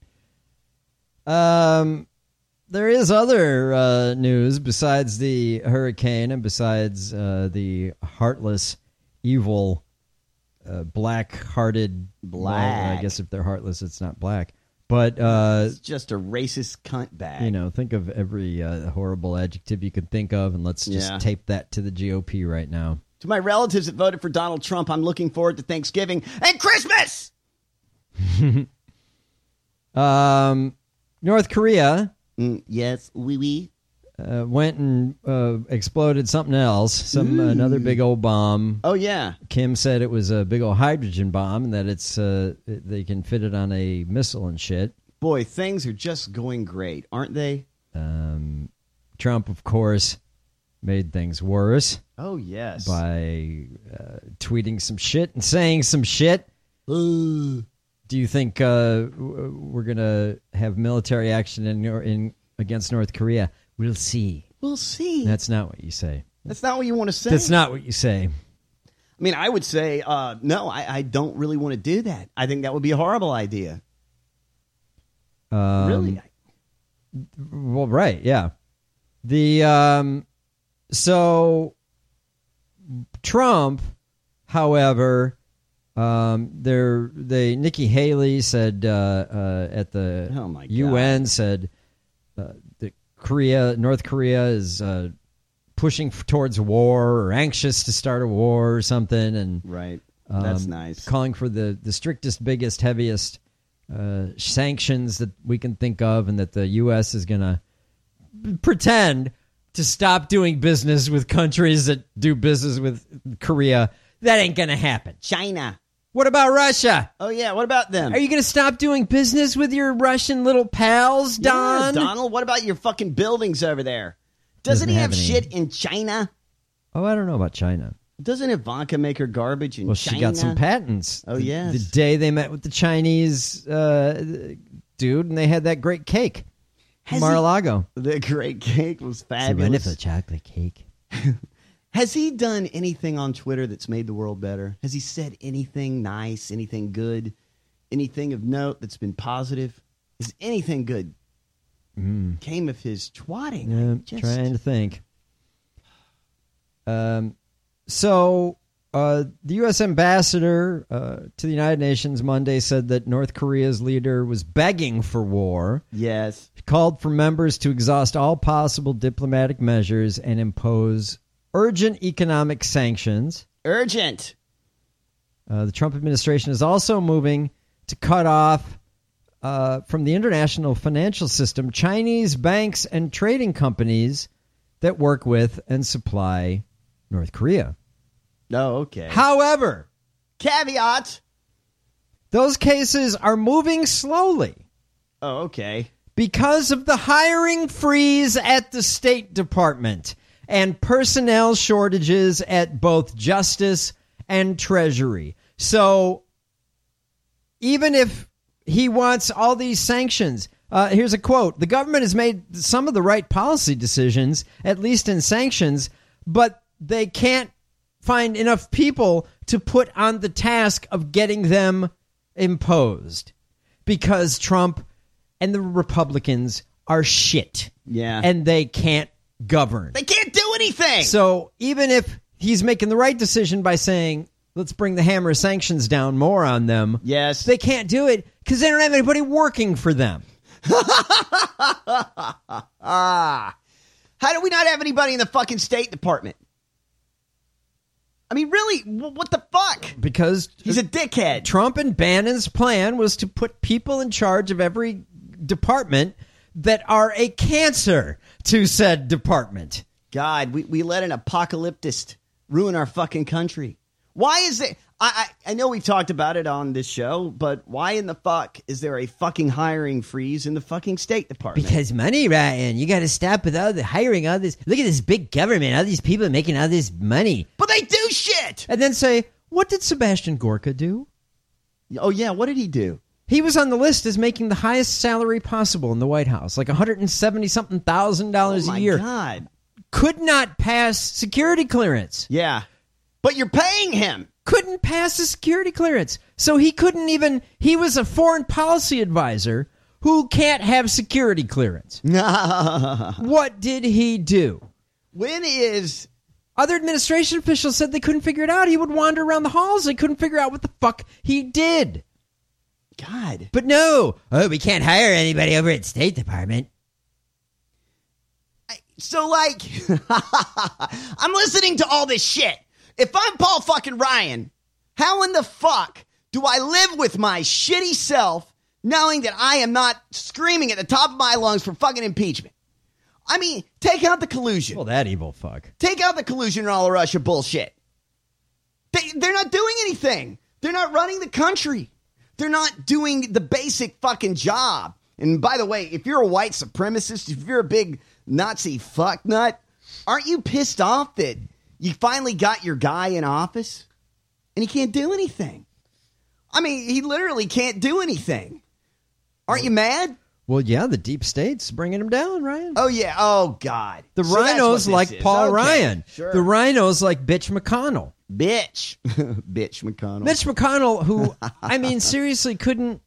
Um, there is other uh, news besides the hurricane and besides uh, the heartless, evil, uh, black-hearted... Black. Well, I guess if they're heartless, it's not black. But... Uh, it's just a racist cunt bag. You know, think of every uh, horrible adjective you could think of, and let's just Yeah. tape tape that to the G O P right now. To my relatives that voted for Donald Trump, I'm looking forward to Thanksgiving and Christmas! um, North Korea... Mm, yes, oui, oui. Uh, went and uh, exploded something else, some Ooh. another big old bomb. Oh, yeah. Kim said it was a big old hydrogen bomb and that it's uh, they can fit it on a missile and shit. Boy, things are just going great, aren't they? Um, Trump, of course, made things worse. Oh, yes. By uh, tweeting some shit and saying some shit. Ooh. Do you think uh, we're going to have military action in, in against North Korea? We'll see. We'll see. That's not what you say. That's not what you want to say. That's not what you say. I mean, I would say, uh, no, I, I don't really want to do that. I think that would be a horrible idea. Um, really? Well, right, yeah. The um, so Trump, however, um, there they Nikki Haley said uh, uh, at the Oh, my U N God. said uh, that Korea, North Korea is uh, pushing f- towards war or anxious to start a war or something, and Right. That's um, nice. calling for the, the strictest, biggest, heaviest uh, sanctions that we can think of, and that the U S is going to pretend to stop doing business with countries that do business with Korea. That ain't going to happen. China. What about Russia? Oh, yeah. What about them? Are you going to stop doing business with your Russian little pals, Don? Yeah, Donald, what about your fucking buildings over there? Doesn't, Doesn't he have, have any. shit in China? Oh, I don't know about China. Doesn't Ivanka make her garbage in Well, China? she got some patents. Oh, The- yes. The day they met with the Chinese uh, dude, and they had that great cake from Has he- Mar-a-Lago. The great cake was It's a fabulous. wonderful chocolate cake. Has he done anything on Twitter that's made the world better? Has he said anything nice, anything good, anything of note that's been positive? Is anything good Mm. came of his twatting? Yeah, I just- trying to think. Um, so uh, the U S ambassador uh, to the United Nations Monday said that North Korea's leader was begging for war. Yes. He called for members to exhaust all possible diplomatic measures and impose urgent economic sanctions. Urgent. Uh, the Trump administration is also moving to cut off uh, from the international financial system Chinese banks and trading companies that work with and supply North Korea. Oh, okay. However, caveat, those cases are moving slowly Oh, okay. because of the hiring freeze at the State Department and personnel shortages at both Justice and Treasury. So even if he wants all these sanctions, uh, here's a quote. The government has made some of the right policy decisions, at least in sanctions, but they can't find enough people to put on the task of getting them imposed because Trump and the Republicans are shit. Yeah. And they can't govern. They can't do anything. So even if he's making the right decision by saying, let's bring the hammer of sanctions down more on them, yes, they can't do it because they don't have anybody working for them. Ah. How do we not have anybody in the fucking State Department? I mean, really, what the fuck? Because he's a dickhead. Trump and Bannon's plan was to put people in charge of every department that are a cancer to said department. God, we, we let an apocalyptist ruin our fucking country. Why is it? I, I I know we talked about it on this show, but why in the fuck is there a fucking hiring freeze in the fucking State Department? Because money, Ryan. You got to stop with all the hiring, all this. Look at this big government, all these people making all this money. But they do shit! And then say, what did Sebastian Gorka do? Oh, yeah, what did he do? He was on the list as making the highest salary possible in the White House, like one hundred seventy something thousand dollars oh a year. Oh, my God. Could not pass security clearance. Yeah. But you're paying him. Couldn't pass the security clearance. So he couldn't even, he was a foreign policy advisor who can't have security clearance. What did he do? When is... Other administration officials said they couldn't figure it out. He would wander around the halls. They couldn't figure out what the fuck he did. God. But no. Oh, we can't hire anybody over at State Department. I, so, like, I'm listening to all this shit. If I'm Paul fucking Ryan, how in the fuck do I live with my shitty self knowing that I am not screaming at the top of my lungs for fucking impeachment? I mean, take out the collusion. Well, that evil fuck. Take out the collusion and all the Russia bullshit. They, they're not doing anything. They're not running the country. They're not doing the basic fucking job. And by the way, if you're a white supremacist, if you're a big Nazi fucknut, aren't you pissed off that you finally got your guy in office and he can't do anything? I mean, he literally can't do anything. Aren't you mad? Well, yeah, the deep state's bringing him down, Ryan. Oh, yeah. Oh, God. The So that's rhinos what like this is. Paul Okay, Ryan. Sure. The rhinos like Bitch McConnell. Bitch. Bitch McConnell. Mitch McConnell, who, I mean, seriously couldn't.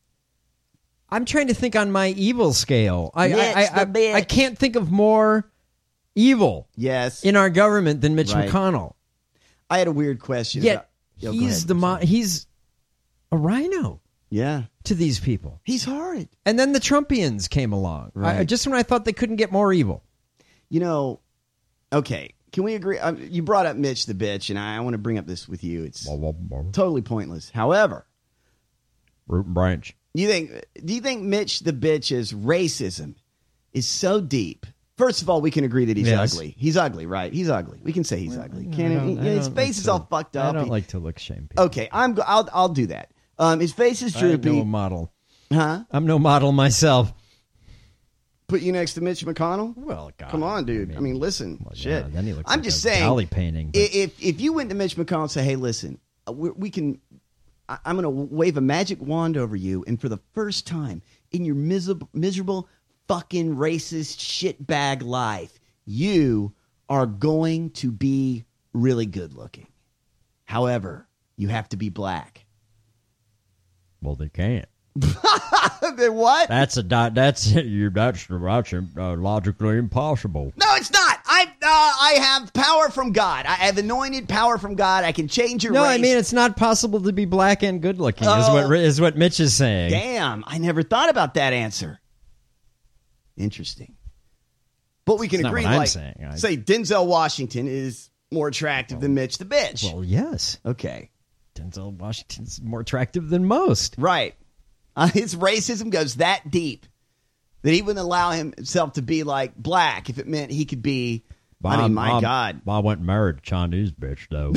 I'm trying to think on my evil scale. I, Mitch I, I, the I, I can't think of more evil yes. in our government than Mitch Right. McConnell. I had a weird question. Yet about, Yo, go he's ahead. the mo- he's a rhino. Yeah. To these people. He's horrid. And then the Trumpians came along. Right. I, just when I thought they couldn't get more evil. You know, okay, can we agree? Um, you brought up Mitch the bitch, and I, I want to bring up this with you. It's totally pointless. However, root and branch. You think? Do you think Mitch the bitch's racism is so deep? First of all, we can agree that he's Yes. ugly. He's ugly, right? He's ugly. We can say he's ugly. Can't I don't- he? I His don't face like is to- all fucked up. I don't He- like to look shame people. Okay, I'm. go- I'll. I'll do that. Um, his face is I ain't droopy. no model. Huh? I'm no model myself. Put you next to Mitch McConnell? Well, God, come on, dude. I mean, I mean listen, shit. yeah, then he looks I'm like just a saying, Dali painting, but- i- If if you went to Mitch McConnell and say, "Hey, listen, uh, we, we can," I, I'm going to wave a magic wand over you, and for the first time in your miserable, miserable, fucking racist shitbag life, you are going to be really good looking. However, you have to be black. Well, they can't. Then what? That's a dot. That's you. That's that's uh, logically impossible. No, it's not. I uh, I have power from God. I have anointed power from God. I can change your No, race. I mean it's not possible to be black and good looking. Is Oh. what is what Mitch is saying. Damn, I never thought about that answer. Interesting. But we can It's not agree, what I'm like, saying. I- say Denzel Washington is more attractive than Mitch the bitch. Well, yes. Okay. Denzel Washington's more attractive than most. Right. Uh, his racism goes that deep that he wouldn't allow himself to be like black if it meant he could be. I mean, my I'm- God. I went and married a Chinese bitch, though.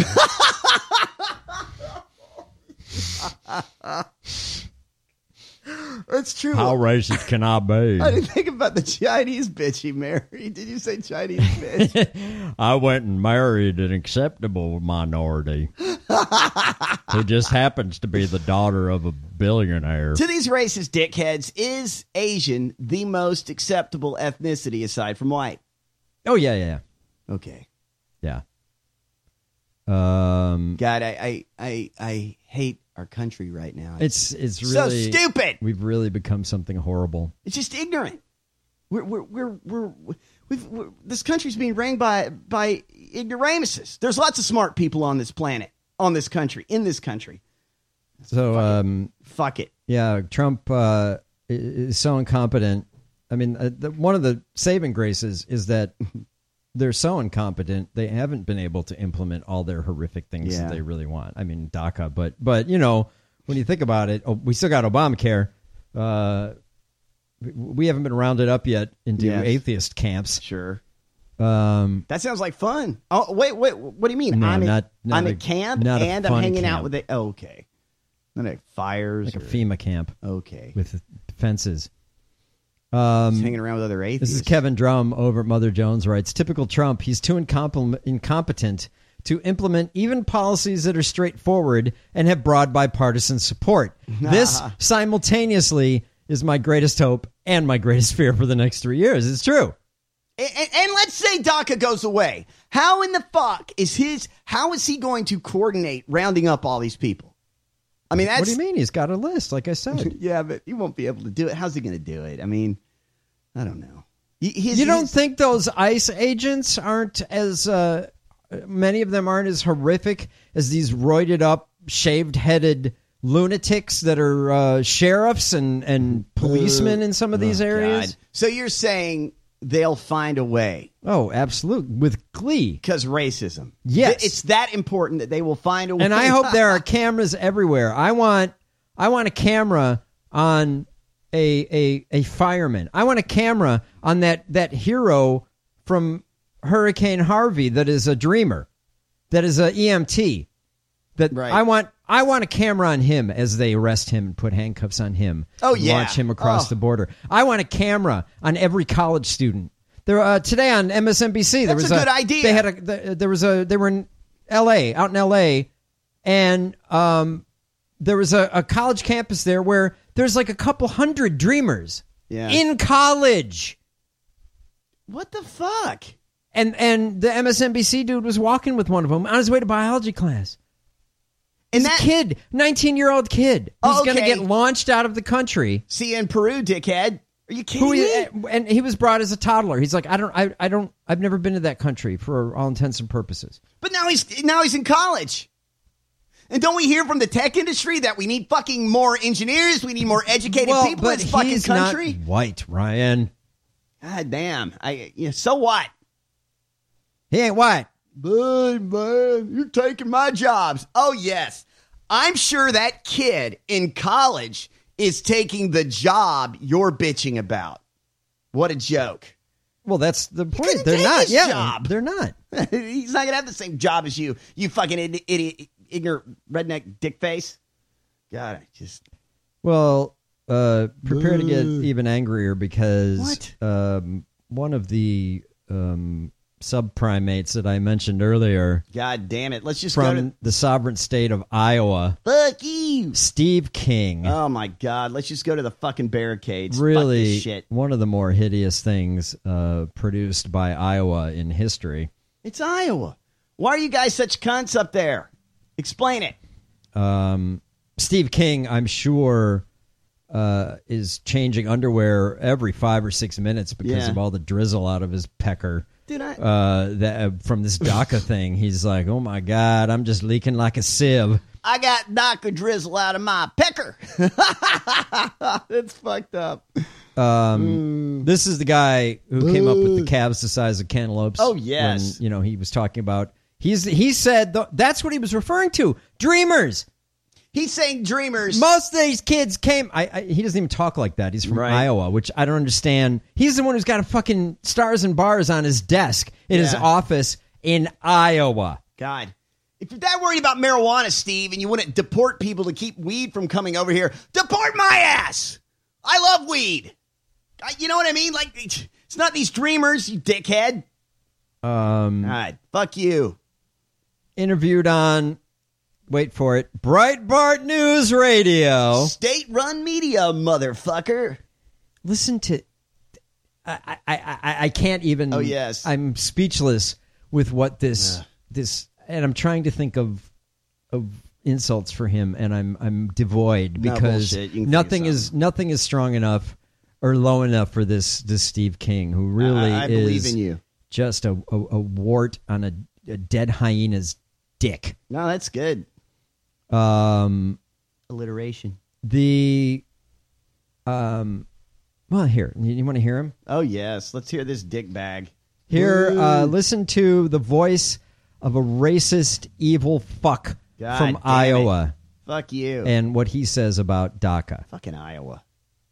That's true. How racist can I be? I didn't think about the Chinese bitch he married. Did you say Chinese bitch? I went and married an acceptable minority who just happens to be the daughter of a billionaire. To these racist dickheads, is Asian the most acceptable ethnicity aside from white? Oh, yeah, yeah, yeah. Okay. Yeah. Um, God, I, I, I, I hate our country right now. It's it's so really stupid. We've really become something horrible. It's just ignorant. We're we're we're we're, we've, we're this country's being ran by by ignoramuses. There's lots of smart people on this planet, on this country, in this country. So, fuck um, it. Fuck it. Yeah, Trump uh, is so incompetent. I mean, uh, the, one of the saving graces is that they're so incompetent. They haven't been able to implement all their horrific things Yeah. that they really want. I mean, DACA, but but you know, when you think about it, oh, we still got Obamacare. Uh, we haven't been rounded up yet into Yes. atheist camps. Sure. Um, That sounds like fun. Oh, wait, wait. What do you mean? No, I'm, not- at, not I'm a- at camp not a and I'm fun hanging out camp. with it. Oh, okay. Not like fires. like a or- FEMA camp. Okay. With fences. Um, Just hanging around with other atheists. This is Kevin Drum over at Mother Jones writes, typical Trump, he's too incom- incompetent to implement even policies that are straightforward and have broad bipartisan support. This simultaneously is my greatest hope and my greatest fear for the next three years. It's true. And, and, and let's say DACA goes away. How in the fuck is his? How is he going to coordinate rounding up all these people? I mean, that's What do you mean? He's got a list, like I said. yeah, but he won't be able to do it. How's he going to do it? I mean, I don't know. He- his- you don't his- think those ICE agents aren't as uh, many of them aren't as horrific as these roided up, shaved headed lunatics that are uh, sheriffs and, and policemen in some of these Oh, areas? God. So you're saying they'll find a way Oh, absolutely. With glee. because racism. Yes. It's that important that they will find a way. And I hope there are cameras everywhere. I want I want a camera on a a a fireman. I want a camera on that that hero from Hurricane Harvey that is a dreamer, that is a E M T. That Right. I want I want a camera on him as they arrest him and put handcuffs on him. Oh, and yeah. launch him across Oh. the border. I want a camera on every college student. There uh, today on M S N B C there That's was a good idea. They had a the, there was a they were in L A out in L A and um there was a, a college campus there where there's like a couple hundred dreamers Yeah. in college. What the fuck? And and the M S N B C dude was walking with one of them on his way to biology class. And He's that a kid, nineteen-year-old kid, who's Oh, going to okay. get launched out of the country. See you in Peru, dickhead. Are you kidding Who me? he, and he was brought as a toddler. He's like, I don't, I, I don't, I've never been to that country for all intents and purposes. But now he's now he's in college. And don't we hear from the tech industry that we need fucking more engineers? We need more educated Well, people in but this fucking he's country. not white, Ryan. God damn! I yeah, so what? He ain't white. But man, you're taking my jobs. Oh yes, I'm sure that kid in college is taking the job you're bitching about. What a joke! Well, that's the point. couldn't They're take not. his Yeah, job. they're not. He's not gonna have the same job as you. You fucking idiot, idiot ignorant redneck dick face. God, I just Well, uh, prepare to get Ugh. even angrier because What? Um, one of the um, subprimates that I mentioned earlier God damn it. Let's just go from to the sovereign state of Iowa, fuck you. Steve King. Oh my God! Let's just go to the fucking barricades. Fuck really, this shit. one of the more hideous things uh, produced by Iowa in history. It's Iowa. Why are you guys such cunts up there? Explain it. Um, Steve King, I'm sure, uh, is changing underwear every five or six minutes because Yeah. of all the drizzle out of his pecker. Dude, I- uh, that, uh, from this DACA thing. He's like, oh my God, I'm just leaking like a sieve. I got DACA drizzle out of my pecker. That's fucked up. Um, This is the guy who came up with the calves the size of cantaloupes. Oh, yes. When, you know, he was talking about, he's he said th- that's what he was referring to. Dreamers. He's saying dreamers. Most of these kids came. I, I, he doesn't even talk like that. He's from Right. Iowa, which I don't understand. He's the one who's got a fucking stars and bars on his desk in his Yeah. office in Iowa. God. If you're that worried about marijuana, Steve, and you want to deport people to keep weed from coming over here, deport my ass. I love weed. I, you know what I mean? Like, it's not these dreamers, you dickhead. Um, God, fuck you. interviewed on, wait for it, Breitbart News Radio. State-run media, motherfucker. Listen to, I, I, I, I can't even. Oh, yes. I'm speechless with what this Yeah. this, and I'm trying to think of of insults for him, and I'm I'm devoid No, because bullshit. You can think of nothing is nothing is strong enough or low enough for this this Steve King, who really I, I is believe in you. just a, a, a wart on a, a dead hyena's dick. No, that's good. Um, Alliteration. the um, well, here you, you want to hear him? Oh, yes. Let's hear this dick bag. Here, uh, listen to the voice of a racist, evil fuck God from damn Iowa. It. Fuck you. And what he says about DACA. Fucking Iowa.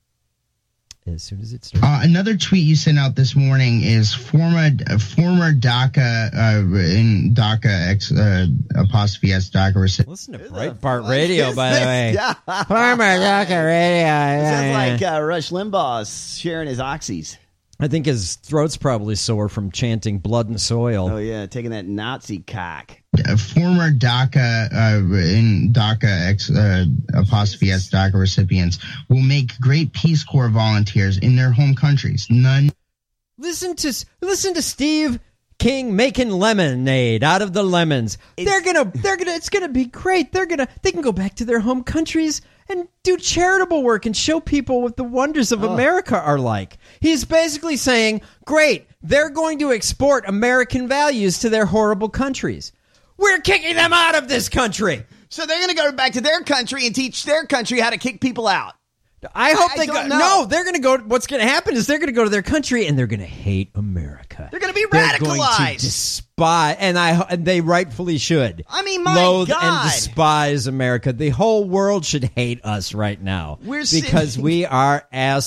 As soon as it starts. Uh, another tweet you sent out this morning is former former DACA uh, in DACA X uh, apostrophe S DACA recipient. Listen to Breitbart Radio, by the way. Yeah. Former DACA Radio. It sounds like uh, Rush Limbaugh's sharing his oxys. I think his throat's probably sore from chanting blood and soil. Oh, yeah, taking that Nazi cock. Uh, former DACA uh, in DACA X uh, apostrophe S DACA recipients will make great Peace Corps volunteers in their home countries. None. Listen to listen to Steve King making lemonade out of the lemons. It's, they're gonna they're gonna it's gonna be great. They're gonna they can go back to their home countries and do charitable work and show people what the wonders of oh. America are like. He's basically saying, great, they're going to export American values to their horrible countries. We're kicking them out of this country. So they're going to go back to their country and teach their country how to kick people out. I hope I, they I go. know. No, they're going to go. What's going to happen is they're going to go to their country and they're going to hate America. They're going to be they're radicalized. Going to despise, and I and they rightfully should. I mean, my loathe God. and despise America. The whole world should hate us right now. We're because sending, we are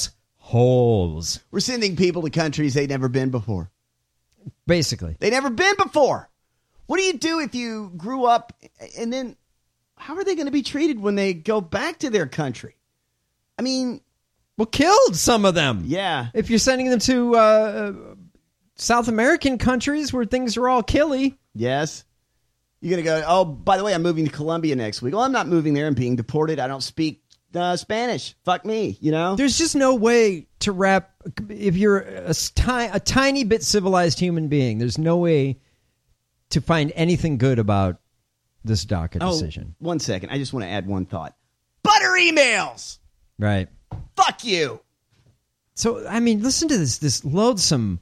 assholes. We're sending people to countries they've never been before. Basically, they've never been before. What do you do if you grew up and then how are they going to be treated when they go back to their country? I mean, well, killed some of them. Yeah. If you're sending them to uh, South American countries where things are all killy. Yes. You're going to go, oh, by the way, I'm moving to Colombia next week. Well, I'm not moving there and being deported. I don't speak uh, Spanish. Fuck me, you know? There's just no way to wrap, if you're a, a tiny bit civilized human being, there's no way to find anything good about this DACA oh, decision. One second. I just want to add one thought. Butter emails. Right. Fuck you. So, I mean, listen to this, this loathsome.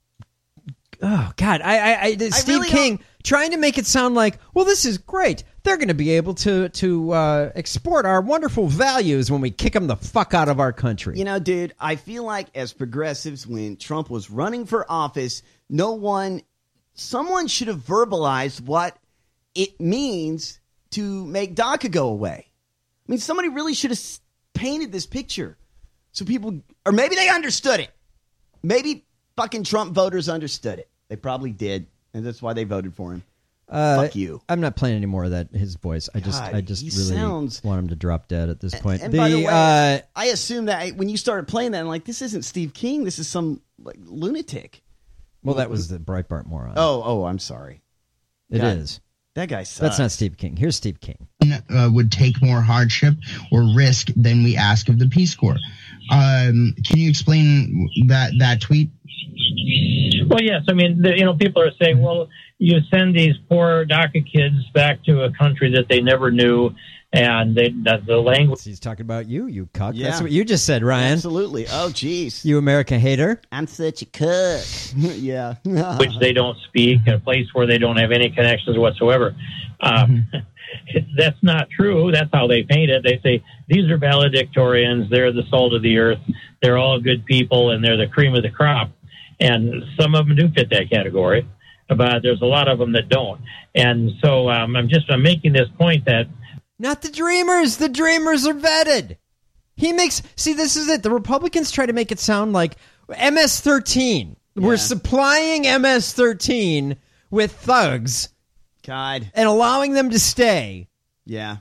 Oh, God. I, I, I Steve really King don't... trying to make it sound like, well, this is great. They're going to be able to, to uh, export our wonderful values when we kick them the fuck out of our country. You know, dude, I feel like as progressives, when Trump was running for office, no one, someone should have verbalized what it means to make DACA go away. I mean, somebody really should have painted this picture so people, or maybe they understood it. Maybe fucking Trump voters understood it. They probably did, and that's why they voted for him. Uh, Fuck you. I'm not playing any more of that. His voice. I just, God, I just he really sounds... want him to drop dead at this point. And, and the, by the way, uh, I assume that when you started playing that, I'm like, this isn't Steve King. This is some like lunatic. Well, that was the Breitbart moron. Oh, oh, I'm sorry. It God, is. That guy sucks. That's not Steve King. Here's Steve King. Uh, would take more hardship or risk than we ask of the Peace Corps. Um, can you explain that that tweet? Well, yes. I mean, the, you know, people are saying, well, you send these poor DACA kids back to a country that they never knew, and they, that the language. He's talking about you, you cuck. Yeah. That's what you just said, Ryan. Absolutely. Oh, jeez. You America hater. I'm such a cuck. Yeah. Which they don't speak, in a place where they don't have any connections whatsoever. Um, that's not true. That's how they paint it. They say these are valedictorians. They're the salt of the earth. They're all good people, and they're the cream of the crop. And some of them do fit that category, but there's a lot of them that don't. And so um, I'm just I'm making this point that not the Dreamers. The Dreamers are vetted. He makes see this is it. The Republicans try to make it sound like M S thirteen. Yeah. We're supplying M S thirteen with thugs. God. And allowing them to stay. Yeah.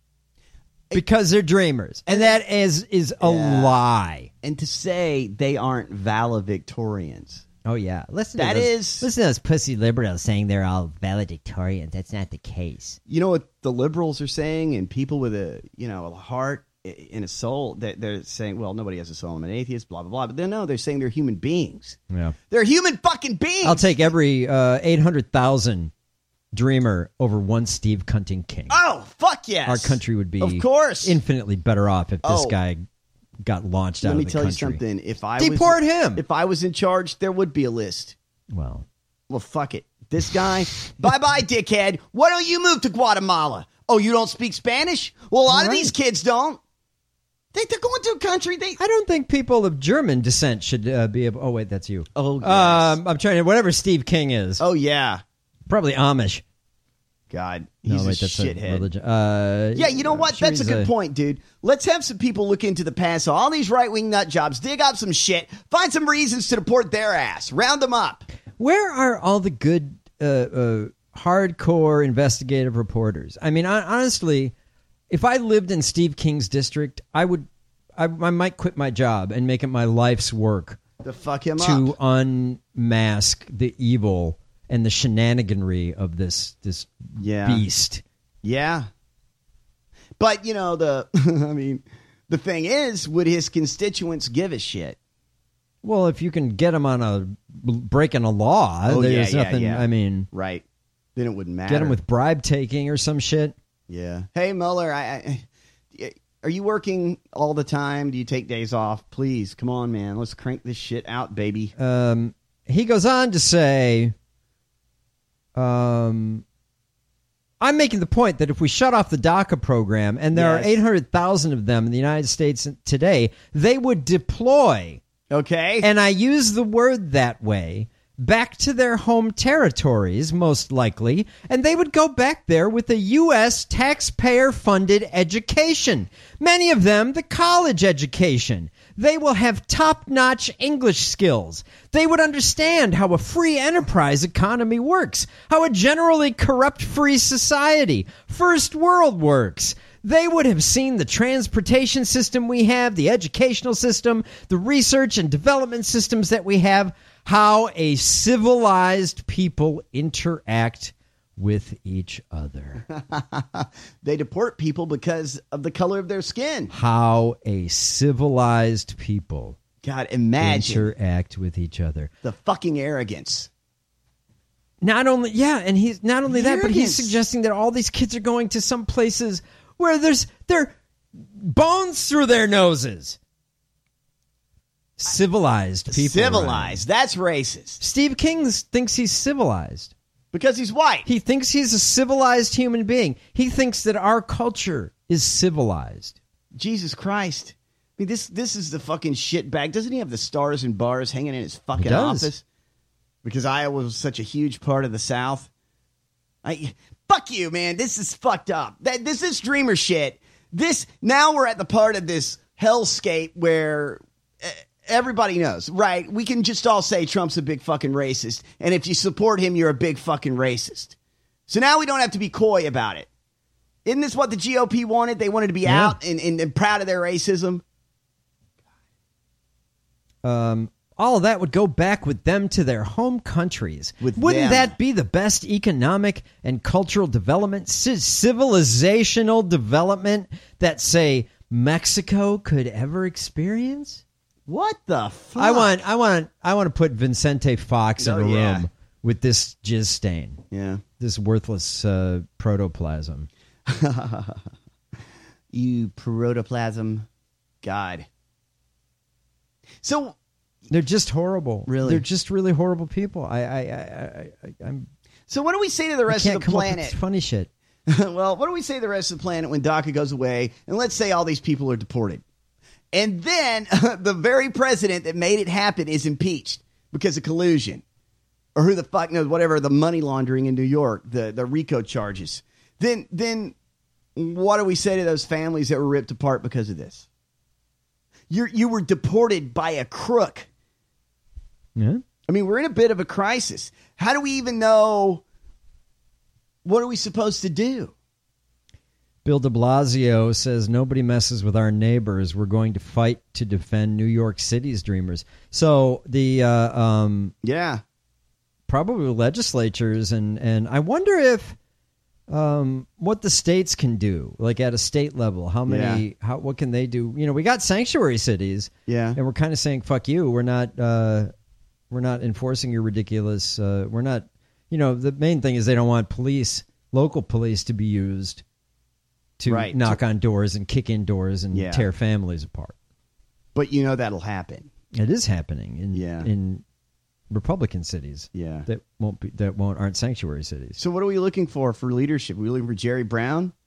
Because they're dreamers. And that is is a yeah. lie. And to say they aren't valedictorians. Oh, yeah. Listen that to those, is, listen to those pussy liberals saying they're all valedictorians. That's not the case. You know what the liberals are saying, and people with a, you know, a heart and a soul, that they're saying, well, nobody has a soul. I'm an atheist, blah, blah, blah. But they no, they're saying they're human beings. Yeah. They're human fucking beings. I'll take every uh, eight hundred thousand Dreamer over one Steve Cunting King. Oh, fuck yes. Our country would be of course. infinitely better off if this oh. guy got launched Let out of the country. country. Let me tell you something. If I Deport was, him. If I was in charge, there would be a list. Well. Well, fuck it. This guy, bye-bye, dickhead. Why don't you move to Guatemala? Oh, you don't speak Spanish? Well, a lot right. of these kids don't. They, they're going to a country. They. I don't think people of German descent should uh, be able. Oh wait, that's you. Oh, yes. um, I'm trying to whatever Steve King is. Oh yeah, probably Amish. God, he's no, wait, a that's shithead. A religion. Uh, yeah, you know what? Sure That's a good a... point, dude. Let's have some people look into the past. All these right wing nut jobs, dig up some shit, find some reasons to deport their ass, round them up. Where are all the good, uh, uh, hardcore investigative reporters? I mean, I, honestly, if I lived in Steve King's district, I would, I, I might quit my job and make it my life's work to fuck him to up, unmask the evil and the shenaniganry of this this yeah. beast. Yeah. But, you know, the I mean, the thing is, would his constituents give a shit? Well, if you can get them on a breaking a law, oh, there's yeah, yeah, nothing, yeah. I mean. Right. Then it wouldn't matter. Get them with bribe taking or some shit. Yeah. Hey, Mueller, I, I, are you working all the time? Do you take days off? Please, come on, man. Let's crank this shit out, baby. Um, he goes on to say... Um, I'm making the point that if we shut off the DACA program, and there yes. are eight hundred thousand of them in the United States today, they would deploy. Okay. And I use the word that way, back to their home territories, most likely, and they would go back there with a U S taxpayer-funded education. Many of them, the college education. They will have top-notch English skills. They would understand how a free enterprise economy works, how a generally corrupt free society, first world works. They would have seen the transportation system we have, the educational system, the research and development systems that we have, how a civilized people interact with each other. They deport people because of the color of their skin. How a civilized people God, imagine interact with each other. The fucking arrogance. Not only, yeah, and he's not only the that, arrogance. but he's suggesting that all these kids are going to some places where there's there bones through their noses. Civilized people. Civilized. Ryan. That's racist. Steve King thinks he's civilized. Because he's white. He thinks he's a civilized human being. He thinks that our culture is civilized. Jesus Christ. I mean, this this is the fucking shit bag. Doesn't he have the stars and bars hanging in his fucking office? Because Iowa was such a huge part of the South. I fuck you, man. This is fucked up. That this is dreamer shit. This now we're at the part of this hellscape where uh, everybody knows, right? We can just all say Trump's a big fucking racist, and if you support him, you're a big fucking racist. So now we don't have to be coy about it. Isn't this what the G O P wanted? They wanted to be yeah. out and, and, and proud of their racism. Um. All of that would go back with them to their home countries. With Wouldn't them. that be the best economic and cultural development, c- civilizational development that, say, Mexico could ever experience? What the fuck? I want, I want, I want to put Vicente Fox oh, in a yeah. room with this jizz stain. Yeah, this worthless uh, protoplasm. You protoplasm, God. So. They're just horrible. Really, they're just really horrible people. I, I, I, I I'm. So what do we say to the rest of the planet? Funny shit. Well, what do we say to the rest of the planet when DACA goes away? And let's say all these people are deported, and then the very president that made it happen is impeached because of collusion, or who the fuck knows? Whatever the money laundering in New York, the the RICO charges. Then, then, what do we say to those families that were ripped apart because of this? You you were deported by a crook. Yeah. I mean, we're in a bit of a crisis. How do we even know what are we supposed to do? Bill de Blasio says nobody messes with our neighbors. We're going to fight to defend New York City's dreamers. So the uh, um, yeah, probably legislatures and and I wonder if um, what the states can do, like at a state level. How many? Yeah. How what can they do? You know, we got sanctuary cities. Yeah, and we're kind of saying fuck you. We're not. Uh, We're not enforcing your ridiculous. Uh, we're not, you know, the main thing is they don't want police, local police, to be used to right. knock on doors and kick in doors and yeah. tear families apart. But you know that'll happen. It is happening in yeah. in Republican cities. Yeah, that won't be that won't aren't sanctuary cities. So what are we looking for for leadership? Are we looking for Jerry Brown?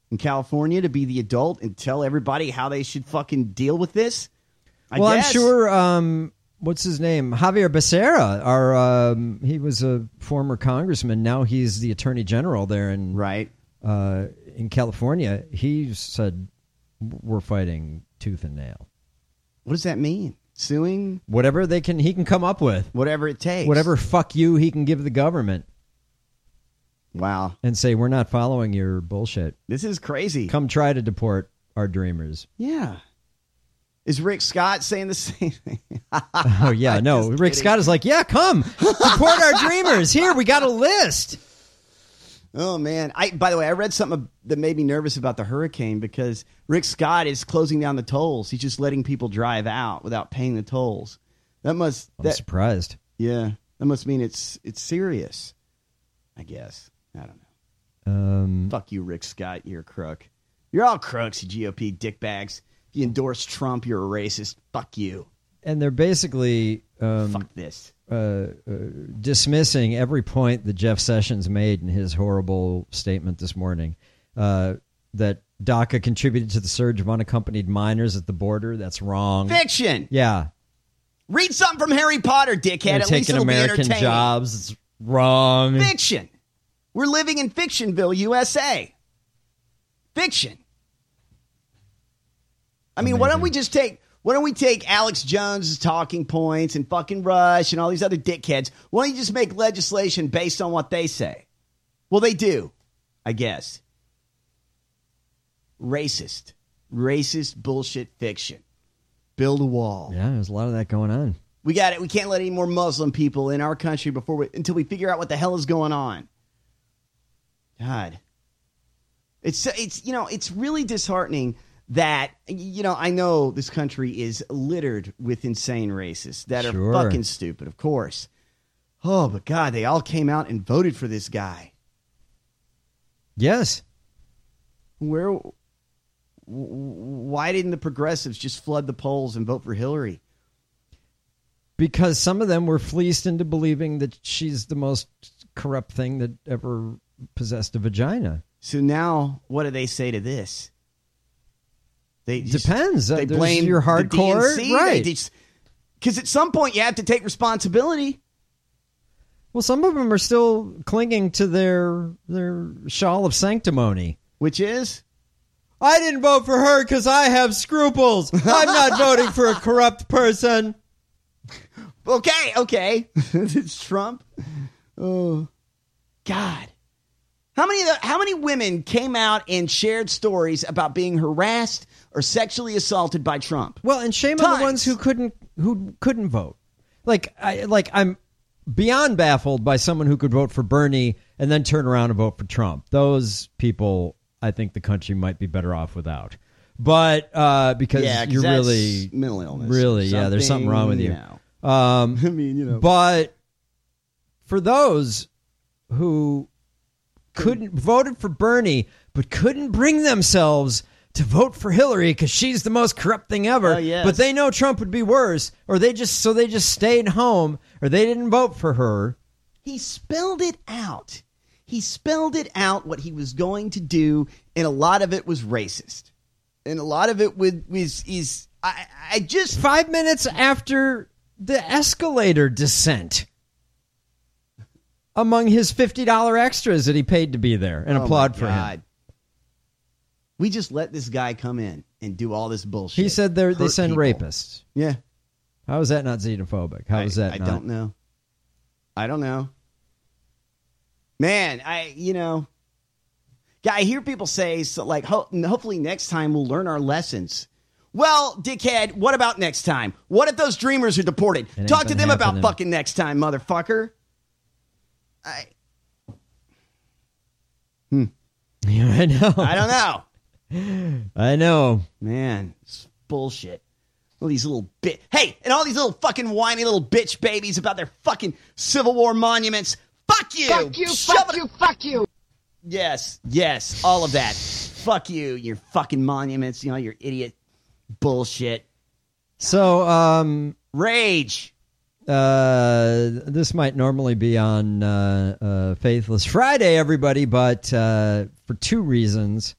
in California to be the adult and tell everybody how they should fucking deal with this? I well, guess. I'm sure. Um, what's his name? Javier Becerra. Our um, he was a former congressman. Now he's the attorney general there in right uh, in California. He said we're fighting tooth and nail. What does that mean? Suing whatever they can. He can come up with whatever it takes. Whatever fuck you he can give the government. Wow. And say we're not following your bullshit. This is crazy. Come try to deport our dreamers. Yeah. Is Rick Scott saying the same thing? Oh, yeah. No, Rick kidding. Scott is like, yeah, come. Support our dreamers. Here, we got a list. Oh, man. I. By the way, I read something that made me nervous about the hurricane because Rick Scott is closing down the tolls. He's just letting people drive out without paying the tolls. That must... I'm that, surprised. Yeah. That must mean it's it's serious, I guess. I don't know. Um, Fuck you, Rick Scott. You're a crook. You're all crooks, you G O P dickbags. You endorse Trump, you're a racist. Fuck you. And they're basically um, fuck this. Uh, uh, dismissing every point that Jeff Sessions made in his horrible statement this morning. Uh, that DACA contributed to the surge of unaccompanied minors at the border. That's wrong. Fiction. Yeah. Read something from Harry Potter, dickhead. They're At least taking it'll American be entertaining. jobs. It's wrong. Fiction. We're living in Fictionville, U S A. Fiction. I mean, Amazing. why don't we just take, why don't we take Alex Jones' talking points and fucking Rush and all these other dickheads? Why don't you just make legislation based on what they say? Well, they do, I guess. Racist. Racist bullshit fiction. Build a wall. Yeah, there's a lot of that going on. We got it. We can't let any more Muslim people in our country before we, until we figure out what the hell is going on. God. It's, it's, you know, it's really disheartening that, you know, I know this country is littered with insane racists that Sure. are fucking stupid, of course. Oh, but God, they all came out and voted for this guy. Yes. Where, why didn't the progressives just flood the polls and vote for Hillary? Because some of them were fleeced into believing that she's the most corrupt thing that ever possessed a vagina. So now, what do they say to this? They just, Depends. They There's blame your hardcore, the D N C. right? Because at some point you have to take responsibility. Well, some of them are still clinging to their their shawl of sanctimony, which is, I didn't vote for her because I have scruples. I'm not voting for a corrupt person. Okay, okay, it's Trump. Oh, God. How many of the, how many women came out and shared stories about being harassed or sexually assaulted by Trump? Well, and shame Times. on the ones who couldn't who couldn't vote. Like I like I'm beyond baffled by someone who could vote for Bernie and then turn around and vote for Trump. Those people, I think the country might be better off without. But uh, because yeah, you're that's really mental illness. Really, yeah, there's something wrong with you. you know. Um, I mean, you know, but for those who couldn't voted for Bernie, but couldn't bring themselves to vote for Hillary because she's the most corrupt thing ever. Oh, yes. But they know Trump would be worse, or they just so they just stayed home, or they didn't vote for her. He spelled it out. He spelled it out what he was going to do, and a lot of it was racist, and a lot of it was was is I I just five minutes after the escalator descent. Among his fifty dollars extras that he paid to be there and oh applaud for God. him. We just let this guy come in and do all this bullshit. He said they they Hurt send people. rapists. Yeah. How is that not xenophobic? How is that I not? don't know. I don't know. Man, I, you know, yeah, I hear people say, so like, ho- hopefully next time we'll learn our lessons. Well, dickhead, what about next time? What if those dreamers are deported? It ain't Talk to been them happening. about fucking next time, motherfucker. I, hmm. Yeah, I know. I don't know. I know. Man, it's bullshit. All these little bit. Hey, and all these little fucking whiny little bitch babies about their fucking Civil War monuments. Fuck you. Fuck you, Shove fuck it- you, fuck you. Yes, yes, all of that. Fuck you, your fucking monuments, you know, your idiot bullshit. So, um, Rage. Uh, this might normally be on uh, uh, Faithless Friday, everybody, but uh, for two reasons.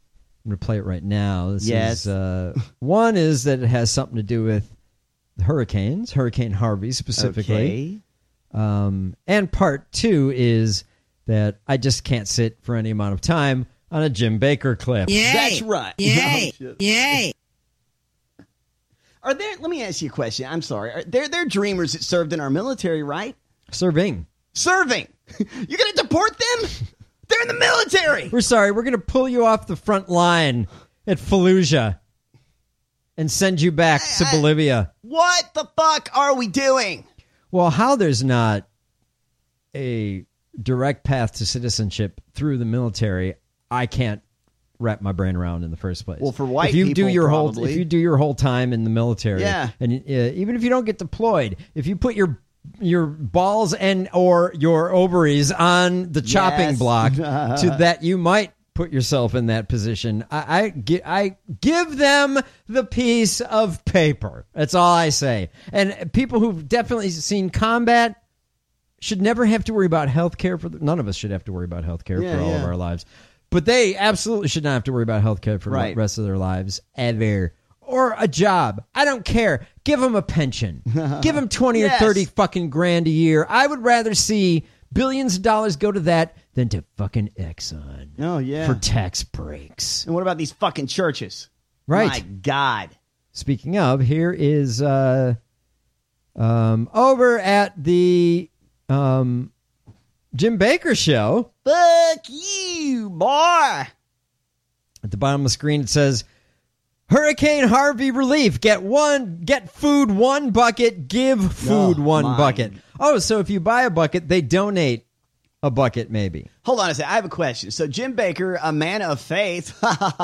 I'm going to play it right now. This Yes. is, uh, one is that it has something to do with hurricanes, Hurricane Harvey specifically. Okay. Um, and part two is that I just can't sit for any amount of time on a Jim Baker clip. Yay. That's right. Yay. No, shit. Yay. Are there? Let me ask you a question. I'm sorry. Are there? They're dreamers that served in our military, right? Serving. Serving. You're going to deport them? They're in the military. We're sorry. We're going to pull you off the front line at Fallujah and send you back to Bolivia. What the fuck are we doing? Well, how there's not a direct path to citizenship through the military, I can't wrap my brain around in the first place. Well, for white if you people, do your probably. whole if you do your whole time in the military, Yeah. and uh, even if you don't get deployed, if you put your your balls and or your ovaries on the chopping Yes. block, to that you might put yourself in that position. I, I, gi- I give them the piece of paper. That's all I say. And people who've definitely seen combat should never have to worry about health care. For the, none of us should have to worry about health care Yeah, for all yeah. of our lives. But they absolutely should not have to worry about health care for Right. the rest of their lives ever. Or a job. I don't care. Give them a pension. Give them twenty Yes. or thirty fucking grand a year. I would rather see billions of dollars go to that than to fucking Exxon. Oh, yeah. For tax breaks. And what about these fucking churches? Right. My God. Speaking of, here is uh, um, over at the um, Jim Baker show. Fuck you, boy. At the bottom of the screen, it says, Hurricane Harvey relief. Get one, get food one bucket, give food Oh, one my. bucket. Oh, so if you buy a bucket, they donate a bucket maybe. Hold on a second. I have a question. So Jim Baker, a man of faith,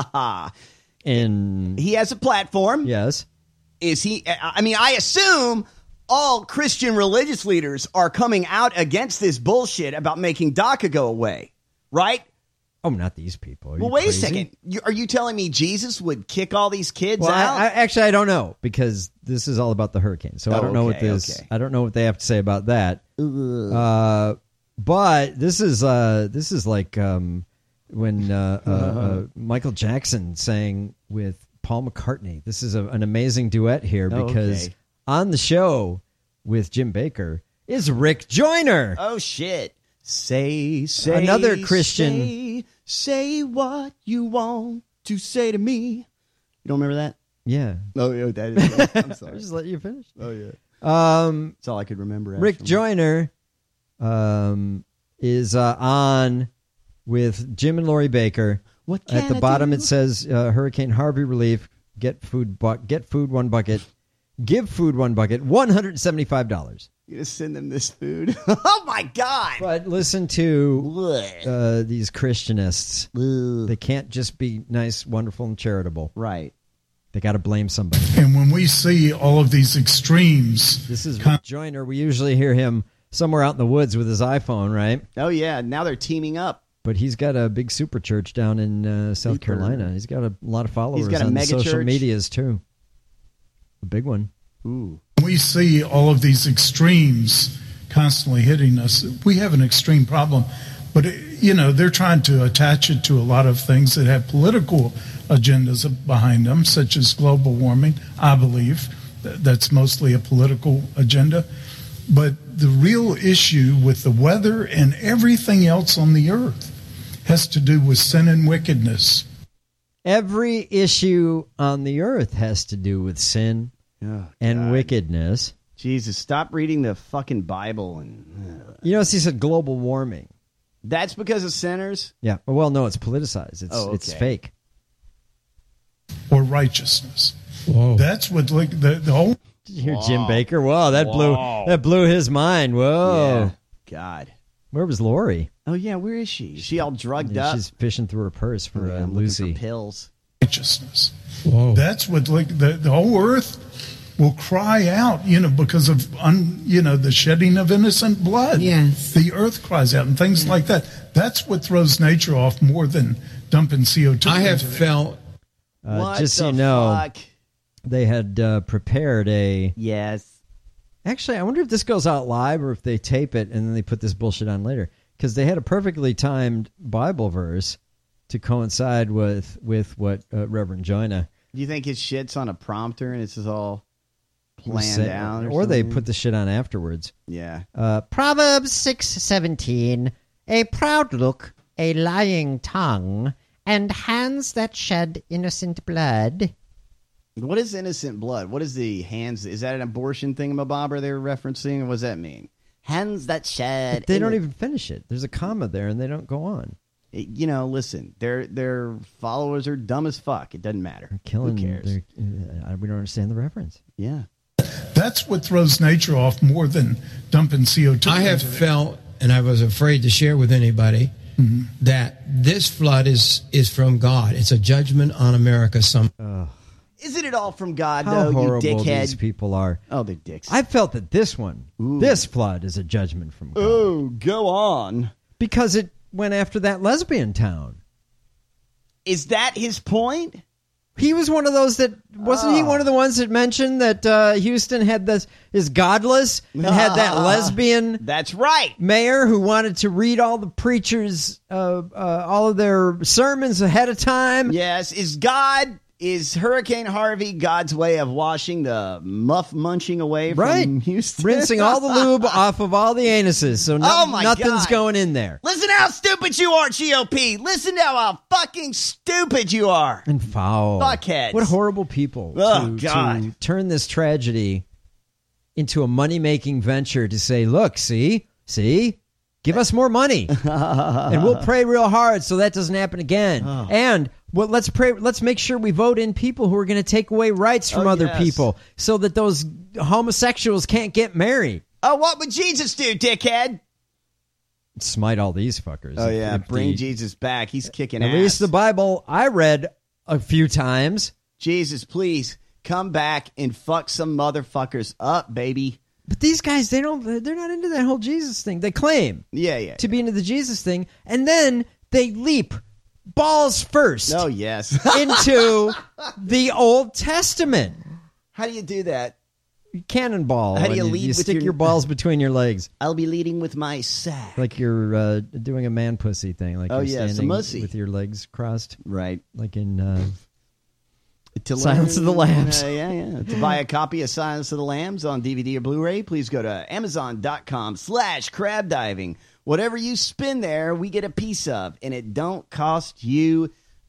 And he has a platform. yes. Is he? I mean, I assume all Christian religious leaders are coming out against this bullshit about making DACA go away, right? Oh, not these people. Are Well, you wait crazy? a second. You, are you telling me Jesus would kick all these kids Well, out? I, I, actually, I don't know because this is all about the hurricane. So I Oh, don't know what okay, this. okay. I don't know what they have to say about that. Uh, but this is uh, this is like um, when uh, uh, uh, Michael Jackson sang with Paul McCartney. This is a, an amazing duet here Oh, because okay. on the show with Jim Baker is Rick Joyner. Oh shit! Say, say, Another Christian. Say, say what you want to say to me. You don't remember that? Yeah. Oh, yeah, that is. I'm sorry. I just let you finish. Oh yeah. Um, That's all I could remember. Rick actually. Joyner um, is uh, on with Jim and Lori Baker. What At the can I bottom do? it says uh, Hurricane Harvey relief. Get food. Bu- get food one bucket. Give food one bucket. One hundred seventy-five dollars. You just send them this food. Oh my God! But listen to uh, these Christianists. They can't just be nice, wonderful, and charitable. Right. They got to blame somebody. And when we see all of these extremes, This is Rick Joyner. We usually hear him somewhere out in the woods with his iPhone, right? Oh yeah. Now they're teaming up. But he's got a big super church down in uh, South Super. Carolina. He's got a lot of followers got a on the mega social church. medias too. A big one. Ooh. we see all of these extremes constantly hitting us. We have an extreme problem, but you know they're trying to attach it to a lot of things that have political agendas behind them, such as global warming. I believe that's mostly a political agenda. But the real issue with the weather and everything else on the earth has to do with sin and wickedness. Every issue on the earth has to do with sin Oh, and God. wickedness. Jesus, stop reading the fucking Bible. And uh, You notice he said global warming. that's because of sinners. Yeah. Well, no, it's politicized. It's Oh, it's okay. fake. Or righteousness. Whoa. That's what like the, the whole. Did you hear Whoa. Jim Baker? Whoa, that blew Whoa. that blew his mind. Whoa. Yeah. God. Where was Lori? Oh yeah, where is she? Is she all drugged Yeah, up? she's fishing through her purse for Yeah, uh, I'm looking Lucy. for pills. Righteousness. Whoa. That's what like the, the whole earth will cry out, you know, because of un, you know the shedding of innocent blood. Yes. The earth cries out and things like that. That's what throws nature off more than dumping C O two. I have into it. felt Uh, what just so the you know, fuck? they had uh, prepared a. Yes. Actually, I wonder if this goes out live or if they tape it and then they put this bullshit on later. Because they had a perfectly timed Bible verse to coincide with with what uh, Reverend Joyner. Do you think his shit's on a prompter and it's just all planned Say, out? Or, or they something? put the shit on afterwards. Yeah. Uh, Proverbs six seventeen. A proud look, a lying tongue, and hands that shed innocent blood. What is innocent blood? What is the hands? Is that an abortion thingamabobber they were referencing? What does that mean? Hands that shed. But they don't inno- even finish it. There's a comma there, and they don't go on. You know, listen, their their followers are dumb as fuck. It doesn't matter. Killing. Who cares? Uh, we don't understand the reference. Yeah. That's what throws nature off more than dumping C O two. I have felt, and I was afraid to share with anybody, mm-hmm. that this flood is is from God. It's a judgment on America. Some. Uh, Isn't it all from God, how though, you horrible dickhead? these people are. Oh, they're dicks. I felt that this one, Ooh. this flood, is a judgment from God. Oh, go on. Because it went after that lesbian town. Is that his point? He was one of those that wasn't. Oh. He one of the ones that mentioned that uh, Houston had this is godless and had that lesbian. That's right. Mayor who wanted to read all the preachers, uh, uh, all of their sermons ahead of time. Yes, is God is Hurricane Harvey God's way of washing the muff munching away from right. Houston, rinsing all the lube off of all the anuses, so no, oh my nothing's God. going in there. Listen how stupid you are, G O P. Listen to how fucking stupid you are. And foul. Fuckheads. What horrible people oh, to, God. to turn this tragedy into a money-making venture to say, look, see, see, give us more money. And we'll pray real hard so that doesn't happen again. Oh. And well, let's pray. Let's make sure we vote in people who are going to take away rights from oh, other yes. people so that those homosexuals can't get married. Oh, what would Jesus do, dickhead? Smite all these fuckers. Oh, yeah. If Bring the, Jesus back. He's kicking at ass. At least the Bible I read a few times. Jesus, please come back and fuck some motherfuckers up, baby. But these guys, they don't, they're not into that whole Jesus thing. They claim yeah, yeah, to be into the Jesus thing. And then they leap balls first. Oh, yes. into the Old Testament. How do you do that? Cannonball. How do you you, lead you with stick your... your balls between your legs. I'll be leading with my sack. Like you're uh, doing a man pussy thing. Like oh, you're yes, standing a mussy. with your legs crossed. Right. Like in uh, to Silence learn, of the Lambs. Uh, yeah, yeah. To buy a copy of Silence of the Lambs on D V D or Blu-ray, please go to amazon.com slash crab diving. Whatever you spend there, we get a piece of, and it don't cost you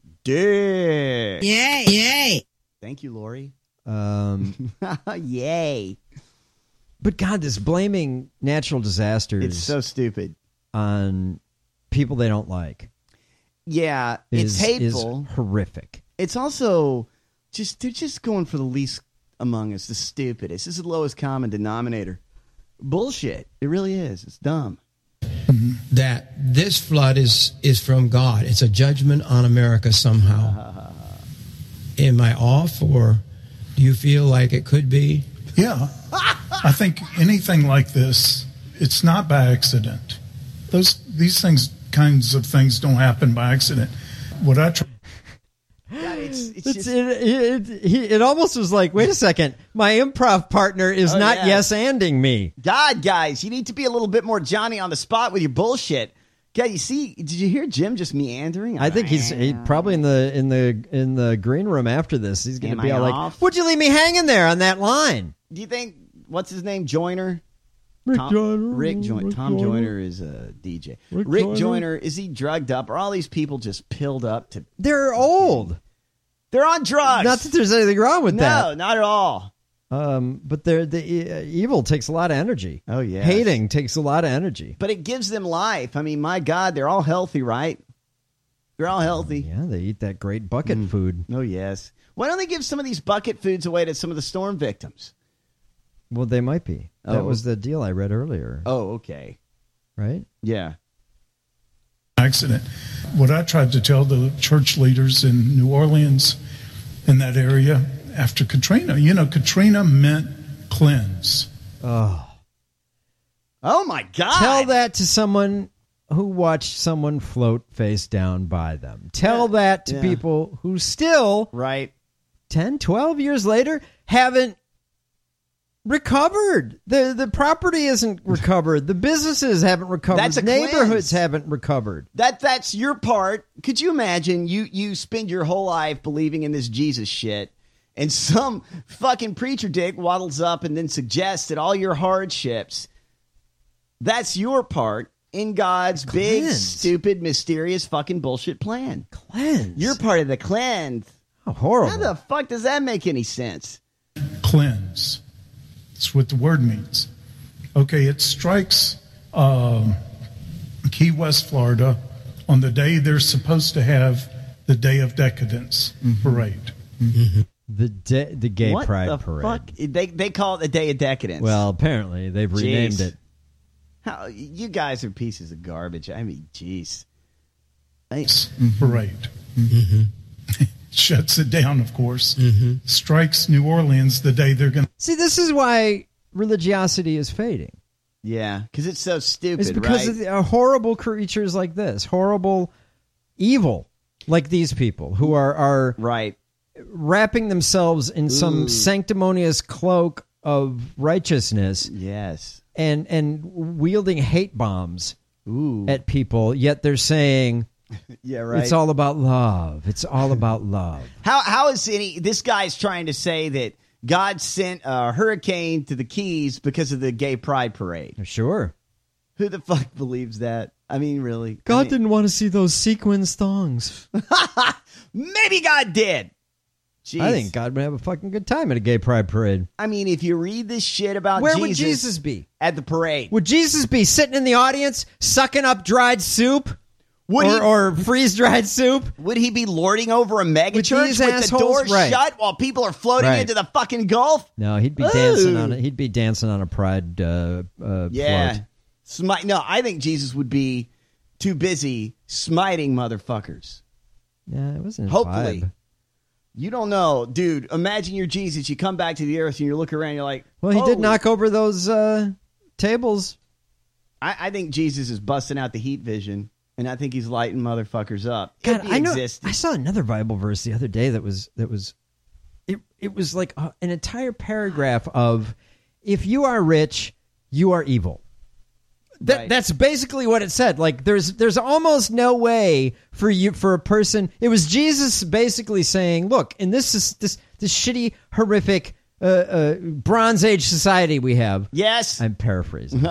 dick. Yay, yay. Thank you, Lori. Um, Yay. But God, this blaming natural disasters. It's so stupid. On people they don't like. Yeah, is, it's hateful. Is horrific. It's also just, they're just going for the least among us, the stupidest. This is the lowest common denominator. Bullshit. It really is. It's dumb. That this flood is is from God. It's a judgment on America somehow. Uh, Am I off, or do you feel like it could be? Yeah. I think anything like this, it's not by accident. Those these things, kinds of things, don't happen by accident. What I try. God, it's, it's, it's just... it, it, it, it almost was like, wait a second, my improv partner is oh, not yeah. yes-anding me. God, guys, you need to be a little bit more Johnny on the spot with your bullshit. God, you see, did you hear Jim just meandering? I think he's he, probably in the in the in the green room after this. He's going to be I all off? like, "Would you leave me hanging there on that line?" Do you think what's his name, Joyner? Rick Tom, Joyner. Rick Joyner. Rick Tom Joyner. Joyner is a D J. Rick, Rick Joyner. Joyner, is he drugged up? Are all these people just pilled up to? They're old. They're on drugs. Not that there's anything wrong with no, that. No, not at all. Um, but they're, the uh, evil takes a lot of energy. Oh yeah, hating takes a lot of energy. But it gives them life. I mean, my God, they're all healthy, right? They're all healthy. Yeah, they eat that great bucket mm. food. Oh yes. Why don't they give some of these bucket foods away to some of the storm victims? Well, they might be. That oh. was the deal I read earlier. Oh, okay. Right? Yeah. Accident. What I tried to tell the church leaders in New Orleans, in that area, after Katrina, you know, Katrina meant cleanse. Oh. Oh, my God. Tell that to someone who watched someone float face down by them. Tell yeah. that to yeah. people who still, right, ten, twelve years later, haven't recovered. The the property isn't recovered. The businesses haven't recovered. That's a Neighborhoods cleanse. haven't recovered. That that's your part. Could you imagine you you spend your whole life believing in this Jesus shit, and some fucking preacher dick waddles up and then suggests that all your hardships, that's your part in God's big, stupid, mysterious fucking bullshit plan. Cleanse. You're part of the cleanse. How horrible. How the fuck does that make any sense? Cleanse. That's what the word means. Okay, it strikes um, Key West, Florida, on the day they're supposed to have the Day of Decadence parade. Mm-hmm. The day, the Gay what Pride the Parade. Fuck? They they call it the Day of Decadence. Well, apparently they've renamed Jeez. it. How you guys are pieces of garbage. I mean, jeez. I, Parade. Mm-hmm. Shuts it down, of course. Mm-hmm. Strikes New Orleans the day they're going to... See, this is why religiosity is fading. Yeah, because it's so stupid, It's because right? of the, uh, horrible creatures like this, horrible, evil like these people who are are right wrapping themselves in some Ooh. sanctimonious cloak of righteousness. Yes, and and wielding hate bombs Ooh. at people. Yet they're saying, yeah, right. It's all about love. It's all about love. How how is any? This guy's trying to say that God sent a hurricane to the Keys because of the Gay Pride Parade. Sure. Who the fuck believes that? I mean, really? God I mean, didn't want to see those sequins thongs. Maybe God did. Jeez. I think God would have a fucking good time at a Gay Pride Parade. I mean, if you read this shit about Where Jesus, would Jesus be? At the parade. Would Jesus be sitting in the audience sucking up dried soup? Would or, he, or freeze-dried soup? Would he be lording over a mega With church these with assholes? the doors Right. shut while people are floating Right. into the fucking Gulf? No, he'd be Ooh. dancing on it. He'd be dancing on a pride uh, uh, Yeah. float. Smite. No, I think Jesus would be too busy smiting motherfuckers. Yeah, it wasn't his Hopefully. vibe. You don't know, dude. Imagine you're Jesus. You come back to the earth and you look around and you're like, Well, he did "Holy-" knock over those uh, tables. I, I think Jesus is busting out the heat vision, and I think he's lighting motherfuckers up. God, If he I know. existed. I saw another Bible verse the other day that was that was, it it was like a, an entire paragraph of, if you are rich, you are evil. That Right. that's basically what it said. Like there's there's almost no way for you for a person. It was Jesus basically saying, look, in this is this this shitty, horrific uh, uh, Bronze Age society we have. Yes, I'm paraphrasing. uh,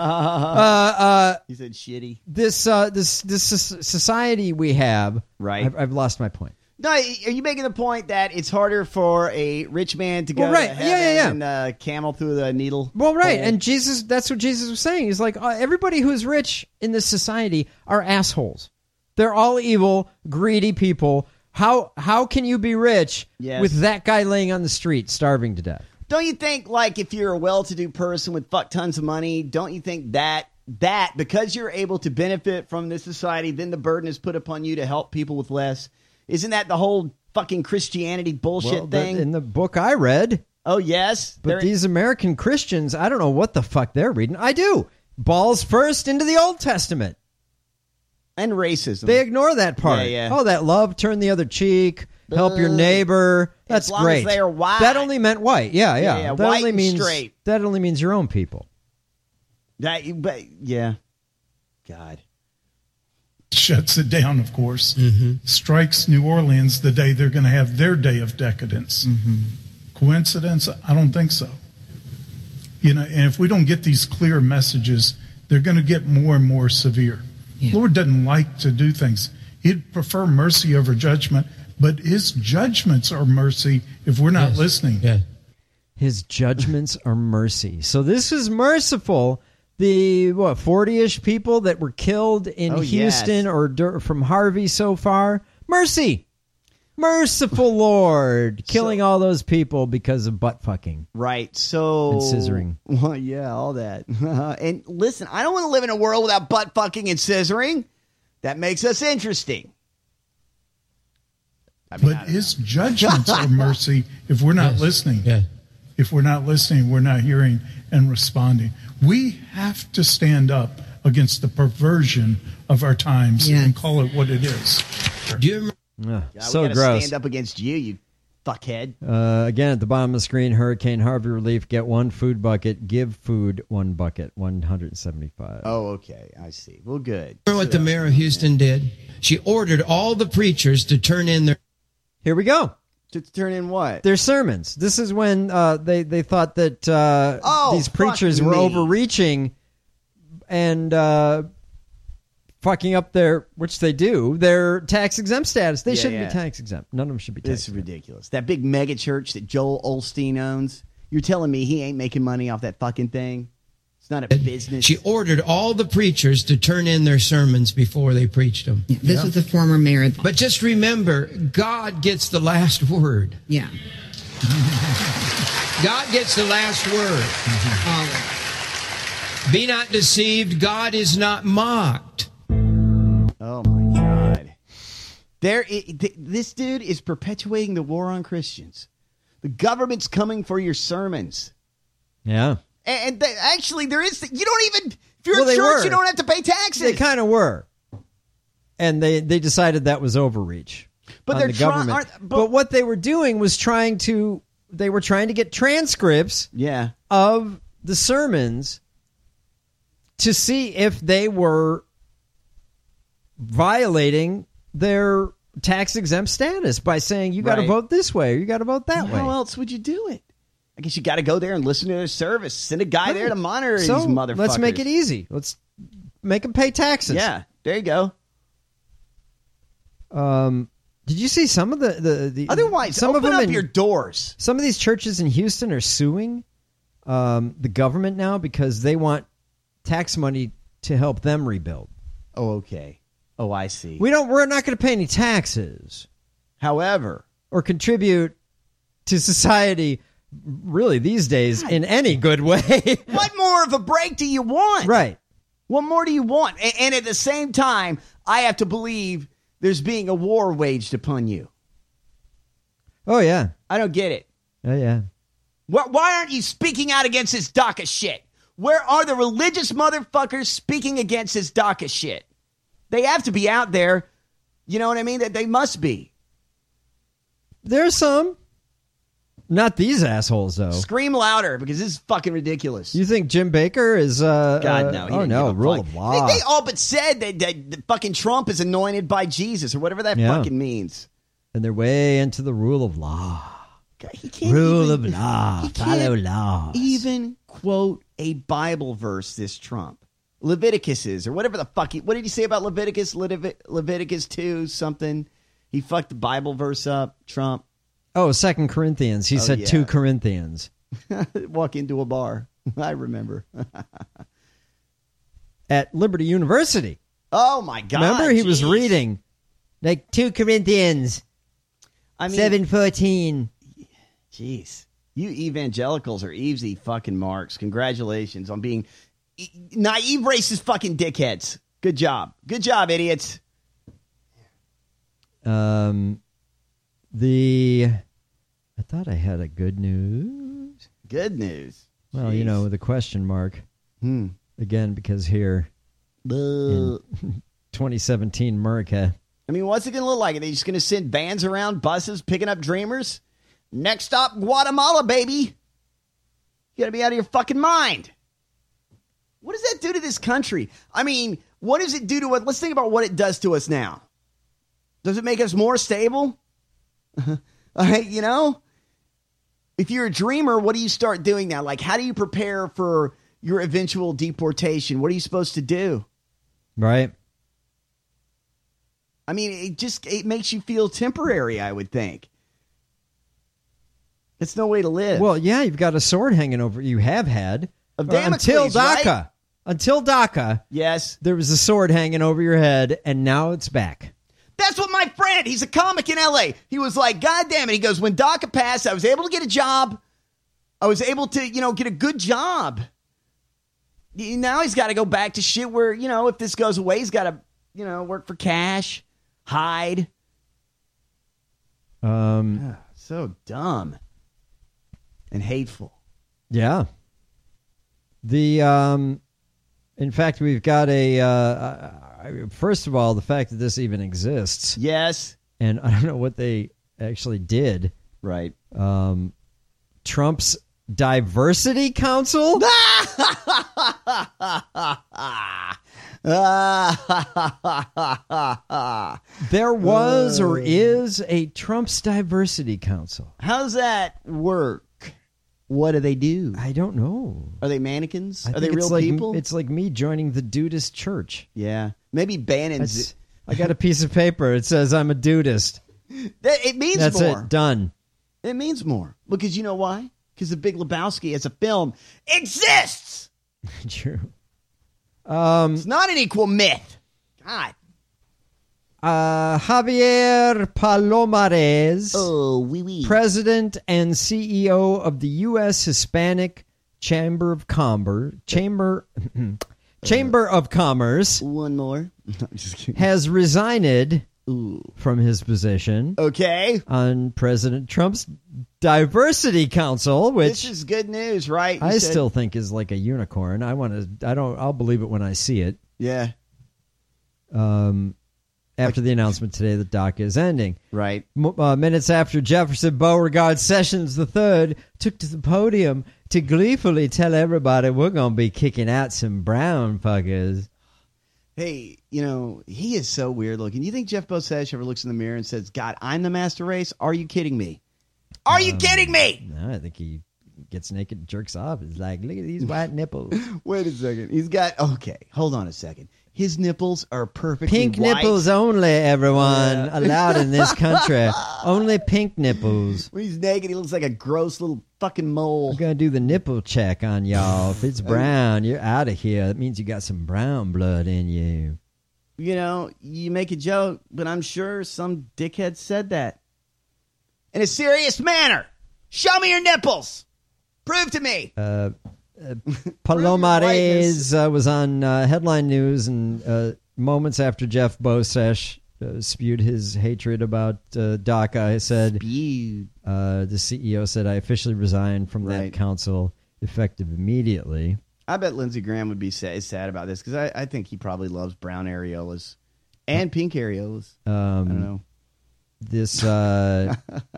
uh, he said shitty. This uh, this this soc- society we have. Right. I've, I've lost my point. No, are you making the point that it's harder for a rich man to go Well, right. to Yeah, heaven yeah, yeah. and uh, camel through the needle? Well, right, hole? and Jesus, that's what Jesus was saying. He's like, uh, everybody who's rich in this society are assholes. They're all evil, greedy people. How how can you be rich Yes. with that guy laying on the street, starving to death? Don't you think, like, if you're a well-to-do person with fuck tons of money, don't you think that that because you're able to benefit from this society, then the burden is put upon you to help people with less? Isn't that the whole fucking Christianity bullshit Well, the- thing? in the book I read. Oh, yes? But They're- these American Christians, I don't know what the fuck they're reading. I do. Balls first into the Old Testament. And racism. They ignore that part. Yeah, yeah. Oh, that love, turn the other cheek, help your Uh, neighbor. as That's long as great. they are white. That only meant white. Yeah, yeah. Yeah, yeah, That white only and means straight. that only means your own people. That, but, yeah. God. Shuts it down, of course. Strikes New Orleans the day they're going to have their Day of Decadence. Coincidence? I don't think so. You know, and if we don't get these clear messages, they're going to get more and more severe. Lord doesn't like to do things. He'd prefer mercy over judgment, but his judgments are mercy if we're not Yes. listening. Yeah. His judgments are mercy. So this is merciful. The what forty-ish people that were killed in Oh, Houston yes. or dur- from Harvey so far, mercy, merciful Lord, killing all those people because of butt fucking. Right. So. And scissoring. Well, yeah, all that. And listen, I don't want to live in a world without butt fucking and scissoring. That makes us interesting. I mean, I But don't his judgments are mercy if we're not Yes. listening. Yeah. If we're not listening, we're not hearing and responding. We have to stand up against the perversion of our times Yeah. and call it what it is. Do you remember? Ugh, Yeah, so we gotta gross. stand up against you, you fuckhead. Uh, again, at the bottom of the screen, Hurricane Harvey relief. Get one food bucket. Give food one bucket. one hundred seventy-five. Oh, okay. I see. Well, good. Remember what the mayor of Houston did? She ordered all the preachers to turn in their... Here we go. To turn in what? Their sermons. This is when uh, they, they thought that uh, oh, these preachers fuck were me. overreaching and uh, fucking up their, which they do, their tax-exempt status. They Yeah, shouldn't yeah. be tax-exempt. None of them should be This is tax-exempt. ridiculous. That big mega church that Joel Osteen owns. You're telling me he ain't making money off that fucking thing? It's not a business. She ordered all the preachers to turn in their sermons before they preached them. Yeah, this was the former mayor. But just remember, God gets the last word. Yeah. God gets the last word. Always. Be not deceived. God is not mocked. Oh, my God. There, it, th- this dude is perpetuating the war on Christians. The government's coming for your sermons. Yeah. And they, actually, there is. You don't even. If you're Well, a they church, were. you don't have to pay taxes. They kind of were. And they, they decided that was overreach. But on they're the try- government. aren't- but, but- what they were doing was trying to, they were trying to get transcripts yeah. of the sermons to see if they were violating their tax exempt status by saying you got to Right. vote this way or you got to vote that way. How else would you do it? I guess you got to go there and listen to their service. Send a guy there to monitor so these motherfuckers. let's make it easy. Let's make them pay taxes. Yeah, there you go. Um, did you see some of the the, the Otherwise, some open of them up in, your doors. Some of these churches in Houston are suing um, the government now because they want tax money to help them rebuild. Oh, okay. Oh, I see. We don't. We're not going to pay any taxes. However, or contribute to society. Really, these days, in any good way. What more of a break do you want? Right. What more do you want? And, and at the same time, I have to believe there's being a war waged upon you. Oh, yeah. I don't get it. Oh, yeah. Why, why aren't you speaking out against this DACA shit? Where are the religious motherfuckers speaking against this DACA shit? They have to be out there. You know what I mean? That they must be. There's some. Not these assholes, though. Scream louder, because this is fucking ridiculous. You think Jim Baker is... Uh, God, no. Uh, He oh, didn't no. give a Rule fuck. of law. They, they all but said that, that, that fucking Trump is anointed by Jesus, or whatever that Yeah. fucking means. And they're way into the rule of law. God, he can't Rule even, of law. he Follow can't laws. even quote a Bible verse, this Trump. Leviticus is, or whatever the fuck. He, what did he say about Leviticus? Levit- Leviticus two, something. He fucked the Bible verse up, Trump. Oh, Second Corinthians. He Oh, said yeah. two Corinthians. Walk into a bar. I remember. At Liberty University. Oh, my God. Remember, he was jeez. reading like two Corinthians. I mean, seven fourteen. Jeez. You evangelicals are easy fucking marks. Congratulations on being e- naive, racist fucking dickheads. Good job. Good job, idiots. Um, the I thought I had a good news. Good news. Well, Jeez. you know, the question mark. Hmm. Again, because here in twenty seventeen America. I mean, what's it going to look like? Are they just going to send vans around, buses, picking up dreamers? Next stop, Guatemala, baby. You got to be out of your fucking mind. What does that do to this country? I mean, what does it do to it? Let's think about what it does to us now. Does it make us more stable? All right, you know? If you're a dreamer, what do you start doing now? Like, how do you prepare for your eventual deportation? What are you supposed to do? Right. I mean, it just it makes you feel temporary, I would think. It's no way to live. Well, yeah, you've got a sword hanging over. You have had Of uh, until Damocles, DACA. right? Until DACA. Yes. There was a sword hanging over your head, and now it's back. That's what my friend, he's a comic in L A. He was like, God damn it. He goes, when DACA passed, I was able to get a job. I was able to, you know, get a good job. Now he's got to go back to shit where, you know, if this goes away, he's got to, you know, work for cash, hide. Um, so dumb and hateful. Yeah. The um, in fact, we've got a. Uh, uh, first of all, the fact that this even exists. Yes. And I don't know what they actually did. Right. Um, Trump's Diversity Council? There was or is a Trump's Diversity Council. How's that work? What do they do? I don't know. Are they mannequins? I Are they think real it's like, people? It's like me joining the Dudist Church. Yeah. Maybe Bannon's... That's- I got a piece of paper. It says I'm a Dudist. That, it means That's more. it. Done. It means more. Because you know why? Because The Big Lebowski as a film exists. True. Um, it's not an equal myth. God. Uh, Javier Palomares, oh, oui, oui. President and C E O of the U S Hispanic Chamber of Commerce, Chamber, Chamber of Commerce. One more. I'm just kidding. Has resigned Ooh. from his position. Okay. On President Trump's Diversity Council, which this is good news, right? You I said- still think is like a unicorn. I want to. I don't. I'll believe it when I see it. Yeah. Um. After the announcement today that DACA is ending. Right. M- uh, minutes after Jefferson Beauregard Sessions the third took to the podium to gleefully tell everybody we're going to be kicking out some brown fuckers. Hey, you know, he is so weird looking. You think Jeff Bezos ever looks in the mirror and says, God, I'm the master race? Are you kidding me? Are you Um, kidding me? No, I think he gets naked and jerks off. It's like, look at these white nipples. Wait a second. He's got, okay, hold on a second. His nipples are perfectly Pink white. nipples only, everyone. Yeah. Allowed in this country. Only pink nipples. When he's naked, he looks like a gross little fucking mole. We're going to do the nipple check on y'all. If it's brown, you're out of here. That means you got some brown blood in you. You know, you make a joke, but I'm sure some dickhead said that. In a serious manner. Show me your nipples. Prove to me. Uh, uh, Palomares uh, was on uh, headline news, and uh, moments after Jeff Bezos uh, spewed his hatred about uh, DACA, I said, spewed. Uh, the C E O said, I officially resigned from Right. that council, effective immediately. I bet Lindsey Graham would be sad, sad about this because I, I think he probably loves brown areolas and pink areolas. Um, I don't know. This uh,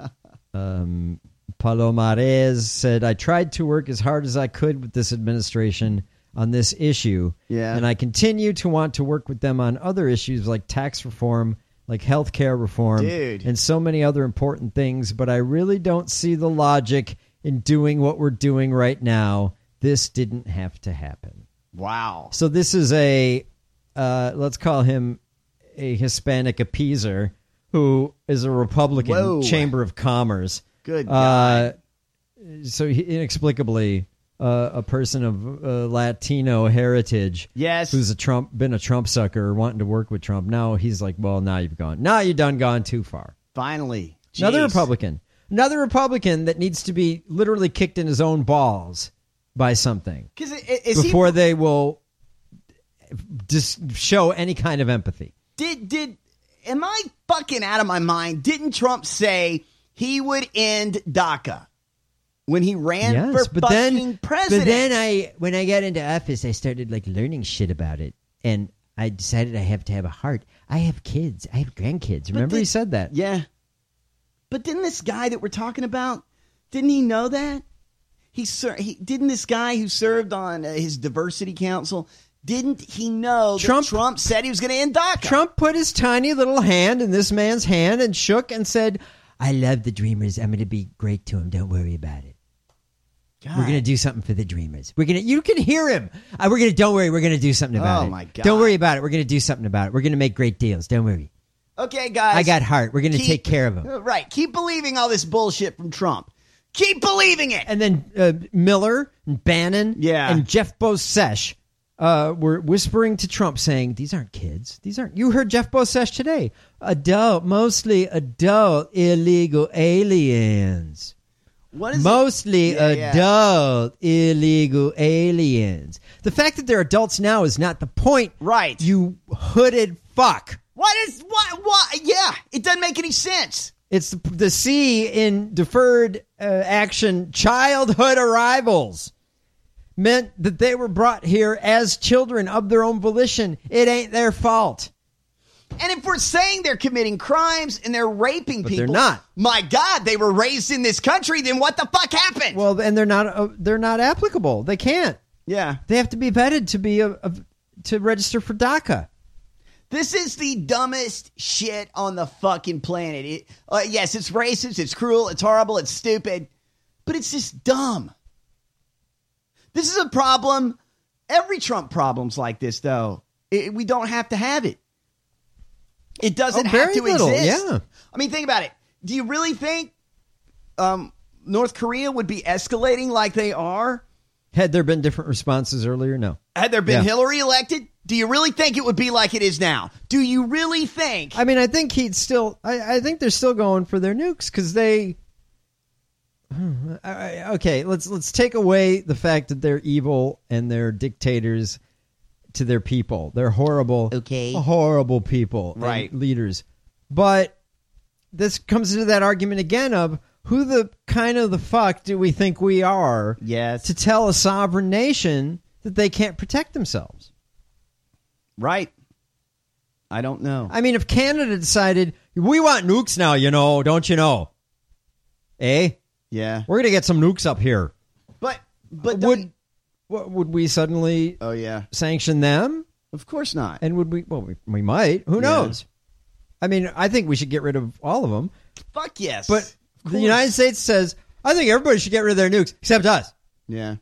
um, Palomares said, I tried to work as hard as I could with this administration on this issue. Yeah. And I continue to want to work with them on other issues like tax reform, like health care reform, Dude. and so many other important things. But I really don't see the logic in doing what we're doing right now. This didn't have to happen. Wow. So this is a, uh, let's call him a Hispanic appeaser who is a Republican Whoa. Chamber of Commerce. Good Uh, God. so he, inexplicably, uh, a person of uh, Latino heritage, Yes. who's a Trump, been a Trump sucker, wanting to work with Trump. Now he's like, well, now you've gone. Now you've done gone too far. Finally. Another Jeez. Republican. Another Republican that needs to be literally kicked in his own balls by something 'Cause it- it- is he- before they will just show any kind of empathy. Did did am I fucking out of my mind? Didn't Trump say he would end DACA when he ran Yes, for but fucking then, president? but then I, when I got into office, I started like learning shit about it, and I decided I have to have a heart. I have kids. I have grandkids. Remember, did- he said that. Yeah. But didn't this guy that we're talking about, didn't he know that? He, ser- he didn't this guy who served on uh, his diversity council, didn't he know Trump- that Trump said he was going to end DACA? Trump put his tiny little hand in this man's hand and shook and said, "I love the Dreamers. I'm going to be great to them. Don't worry about it. God. We're going to do something for the Dreamers. We're going to. You can hear him. Uh, we're going to. Don't worry. We're going to do something about Oh, it. my God. Don't worry about it. We're going to do something about it. We're going to make great deals. Don't worry. Okay, guys. I got heart. We're going to Keep- take care of him." Uh, Right. Keep believing all this bullshit from Trump. Keep believing it. And then uh, Miller and Bannon Yeah. and Jeff Bezos uh, were whispering to Trump saying, these aren't kids. These aren't. You heard Jeff Bezos today. Adult, mostly adult illegal aliens. What is Mostly it? Yeah, yeah. adult illegal aliens. The fact that they're adults now is not the point. Right. You hooded fuck. What is what? What? Yeah, it doesn't make any sense. It's the, the C in deferred uh, action childhood arrivals. Meant that they were brought here as children of their own volition. It ain't their fault. And if we're saying they're committing crimes and they're raping But people, they're not. My God, they were raised in this country. Then what the fuck happened? Well, and they're not uh, they're not applicable. They can't. Yeah, they have to be vetted to be a, a to register for DACA. This is the dumbest shit on the fucking planet. It, uh, yes, it's racist, it's cruel, it's horrible, it's stupid, but it's just dumb. This is a problem. Every Trump problem's like this, though. It, we don't have to have it. It doesn't Oh, have very to little, exist. yeah. I mean, think about it. Do you really think um, North Korea would be escalating like they are? Had there been different responses earlier? No. Had there been Yeah. Hillary elected? Do you really think it would be like it is now? Do you really think? I mean, I think he'd still. I, I think they're still going for their nukes because they. I- I- Okay, let's let's take away the fact that they're evil and they're dictators to their people. They're horrible, Okay. horrible people, and Right. leaders. But this comes into that argument again of who the kind of the fuck do we think we are? Yes. To tell a sovereign nation that they can't protect themselves. Right. I don't know. I mean, if Canada decided we want nukes now, you know, don't you know? Eh? Yeah. We're gonna get some nukes up here. But but would what, would we suddenly? Oh yeah. Sanction them? Of course not. And would we? Well, we, we might. Who Yeah. knows? I mean, I think we should get rid of all of them. Fuck yes. But the United States says, I think everybody should get rid of their nukes except us. Yeah.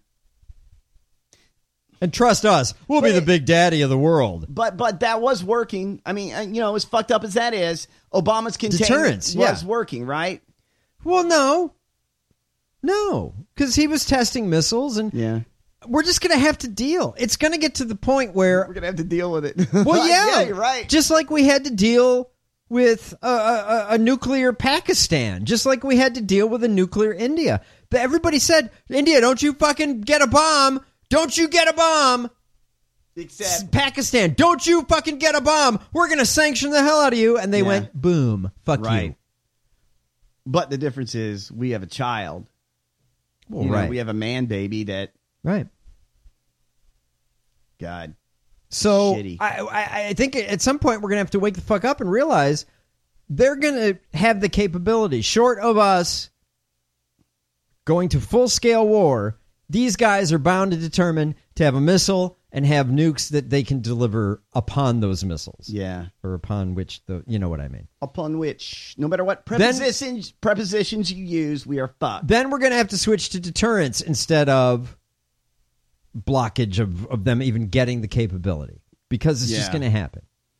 And trust us, we'll But be the it- big daddy of the world. But but that was working. I mean, uh, you know, as fucked up as that is, Obama's containment Deterrence, yeah. was working, right? Well, no, no, because he was testing missiles, and Yeah. we're just going to have to deal. It's going to get to the point where We're gonna have to deal with it. Well, yeah, yeah, you're right. Just like we had to deal with a, a, a nuclear Pakistan, just like we had to deal with a nuclear India. But everybody said, India, don't you fucking get a bomb. Don't you get a bomb. Except Pakistan, don't you fucking get a bomb. We're going to sanction the hell out of you. And they Yeah. went, boom, fuck Right. you. But the difference is we have a child. Well, You know, right. we have a man baby that, Right. God. So Shitty. I, I, I think at some point we're going to have to wake the fuck up and realize they're going to have the capability, short of us going to full-scale war, these guys are bound and determined to have a missile and have nukes that they can deliver upon those missiles. Yeah. Or upon which, the you know what I mean. Upon which, no matter what prepositions prepositions you use, we are fucked. Then we're going to have to switch to deterrence instead of blockage of, of them even getting the capability. Because it's just Yeah. going to happen.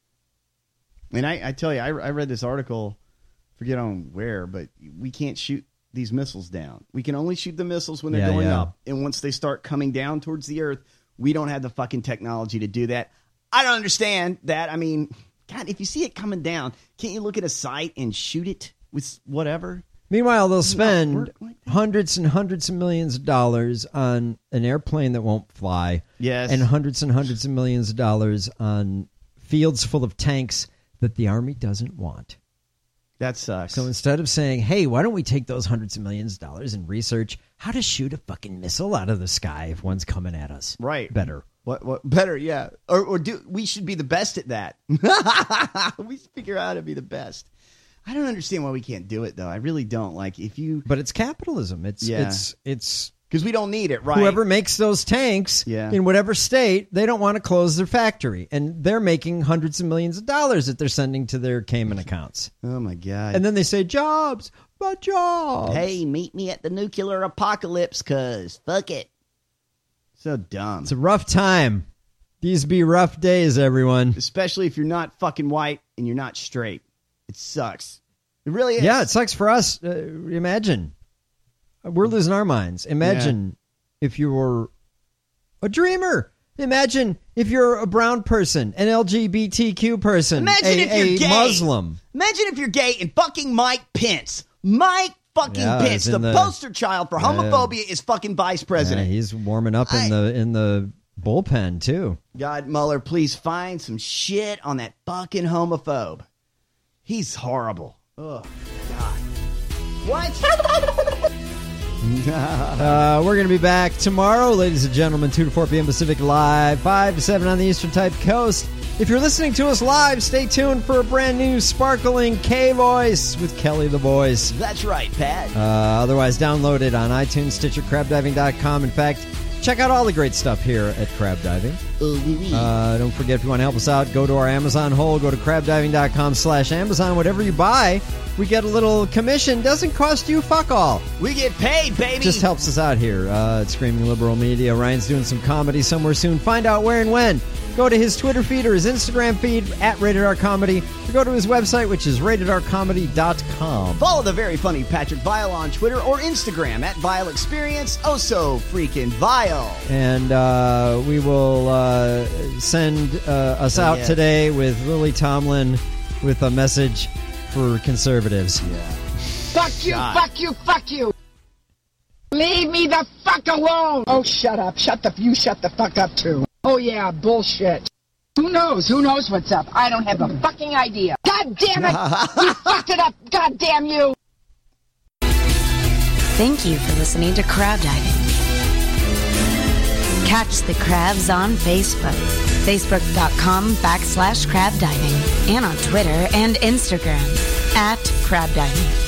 And I, I tell you, I, I read this article, forget on where, but we can't shoot these missiles down. We can only shoot the missiles when they're Yeah, going yeah. up. And once they start coming down towards the earth, we don't have the fucking technology to do that. I don't understand that. I mean, God, if you see it coming down, can't you look at a site and shoot it with whatever? Meanwhile, they'll Does it not spend work like hundreds and hundreds of millions of dollars on an airplane that won't fly. Yes. And hundreds and hundreds of millions of dollars on fields full of tanks that the Army doesn't want. That sucks. So instead of saying, hey, why don't we take those hundreds of millions of dollars and research how to shoot a fucking missile out of the sky if one's coming at us? Right. Better. What? What? Better? Yeah. Or, or do we should be the best at that? We should figure out how to be the best. I don't understand why we can't do it though. I really don't. Like if you, But it's capitalism. It's Yeah. it's it's because we don't need it, right? whoever makes those tanks Yeah. in whatever state, they don't want to close their factory. And they're making hundreds of millions of dollars that they're sending to their Cayman accounts. Oh my God. And then they say, jobs, but jobs. Hey, meet me at the nuclear apocalypse, cuz fuck it. So dumb. It's a rough time. These be rough days, everyone. Especially if you're not fucking white and you're not straight. It sucks. It really is. Yeah, it sucks for us. Uh, imagine. We're losing our minds. Imagine if you were a dreamer. Imagine if you're a brown person, an L G B T Q person, Imagine a, if you're a gay. Muslim. Imagine if you're gay and fucking Mike Pence. Mike fucking Yeah, Pence, he's the, in the- poster child for Yeah. homophobia, is fucking vice president. Yeah, he's warming up in the in the bullpen too. God, Mueller, please find some shit on that fucking homophobe. He's horrible. Oh, God. What? Uh, we're going to be back tomorrow, ladies and gentlemen, two to four p.m. Pacific Live, five to seven on the Eastern Type Coast. If you're listening to us live, stay tuned for a brand new sparkling K-Voice with Kelly the Voice. That's right, Pat. Uh, otherwise, download it on iTunes, Stitcher, crab diving dot com. In fact, check out all the great stuff here at Crab Diving. Oh, oui, oui. Uh, don't forget, if you want to help us out, go to our Amazon hole, go to crab diving dot com slash Amazon. Whatever you buy, we get a little commission. Doesn't cost you fuck all. We get paid, baby. Just helps us out here uh, at Screaming Liberal Media. Ryan's doing some comedy somewhere soon. Find out where and when. Go to his Twitter feed or his Instagram feed at Rated R Comedy, or go to his website, which is rated r comedy dot com. Follow the very funny Patrick Vile on Twitter or Instagram at Vile Experience. Oh, so freaking vile. And uh, we will uh, send uh, us Oh, out yeah. today with Lily Tomlin with a message for conservatives. Yeah. Fuck you, God. fuck you, fuck you. Leave me the fuck alone. Oh, shut up. Shut the, you shut the fuck up too. Oh yeah, bullshit. Who knows? Who knows what's up? I don't have a fucking idea. God damn it. You fucked it up. God damn you. Thank you for listening to Crab Diving. Catch the crabs on Facebook. Facebook.com backslash crab diving. And on Twitter and Instagram at crab diving.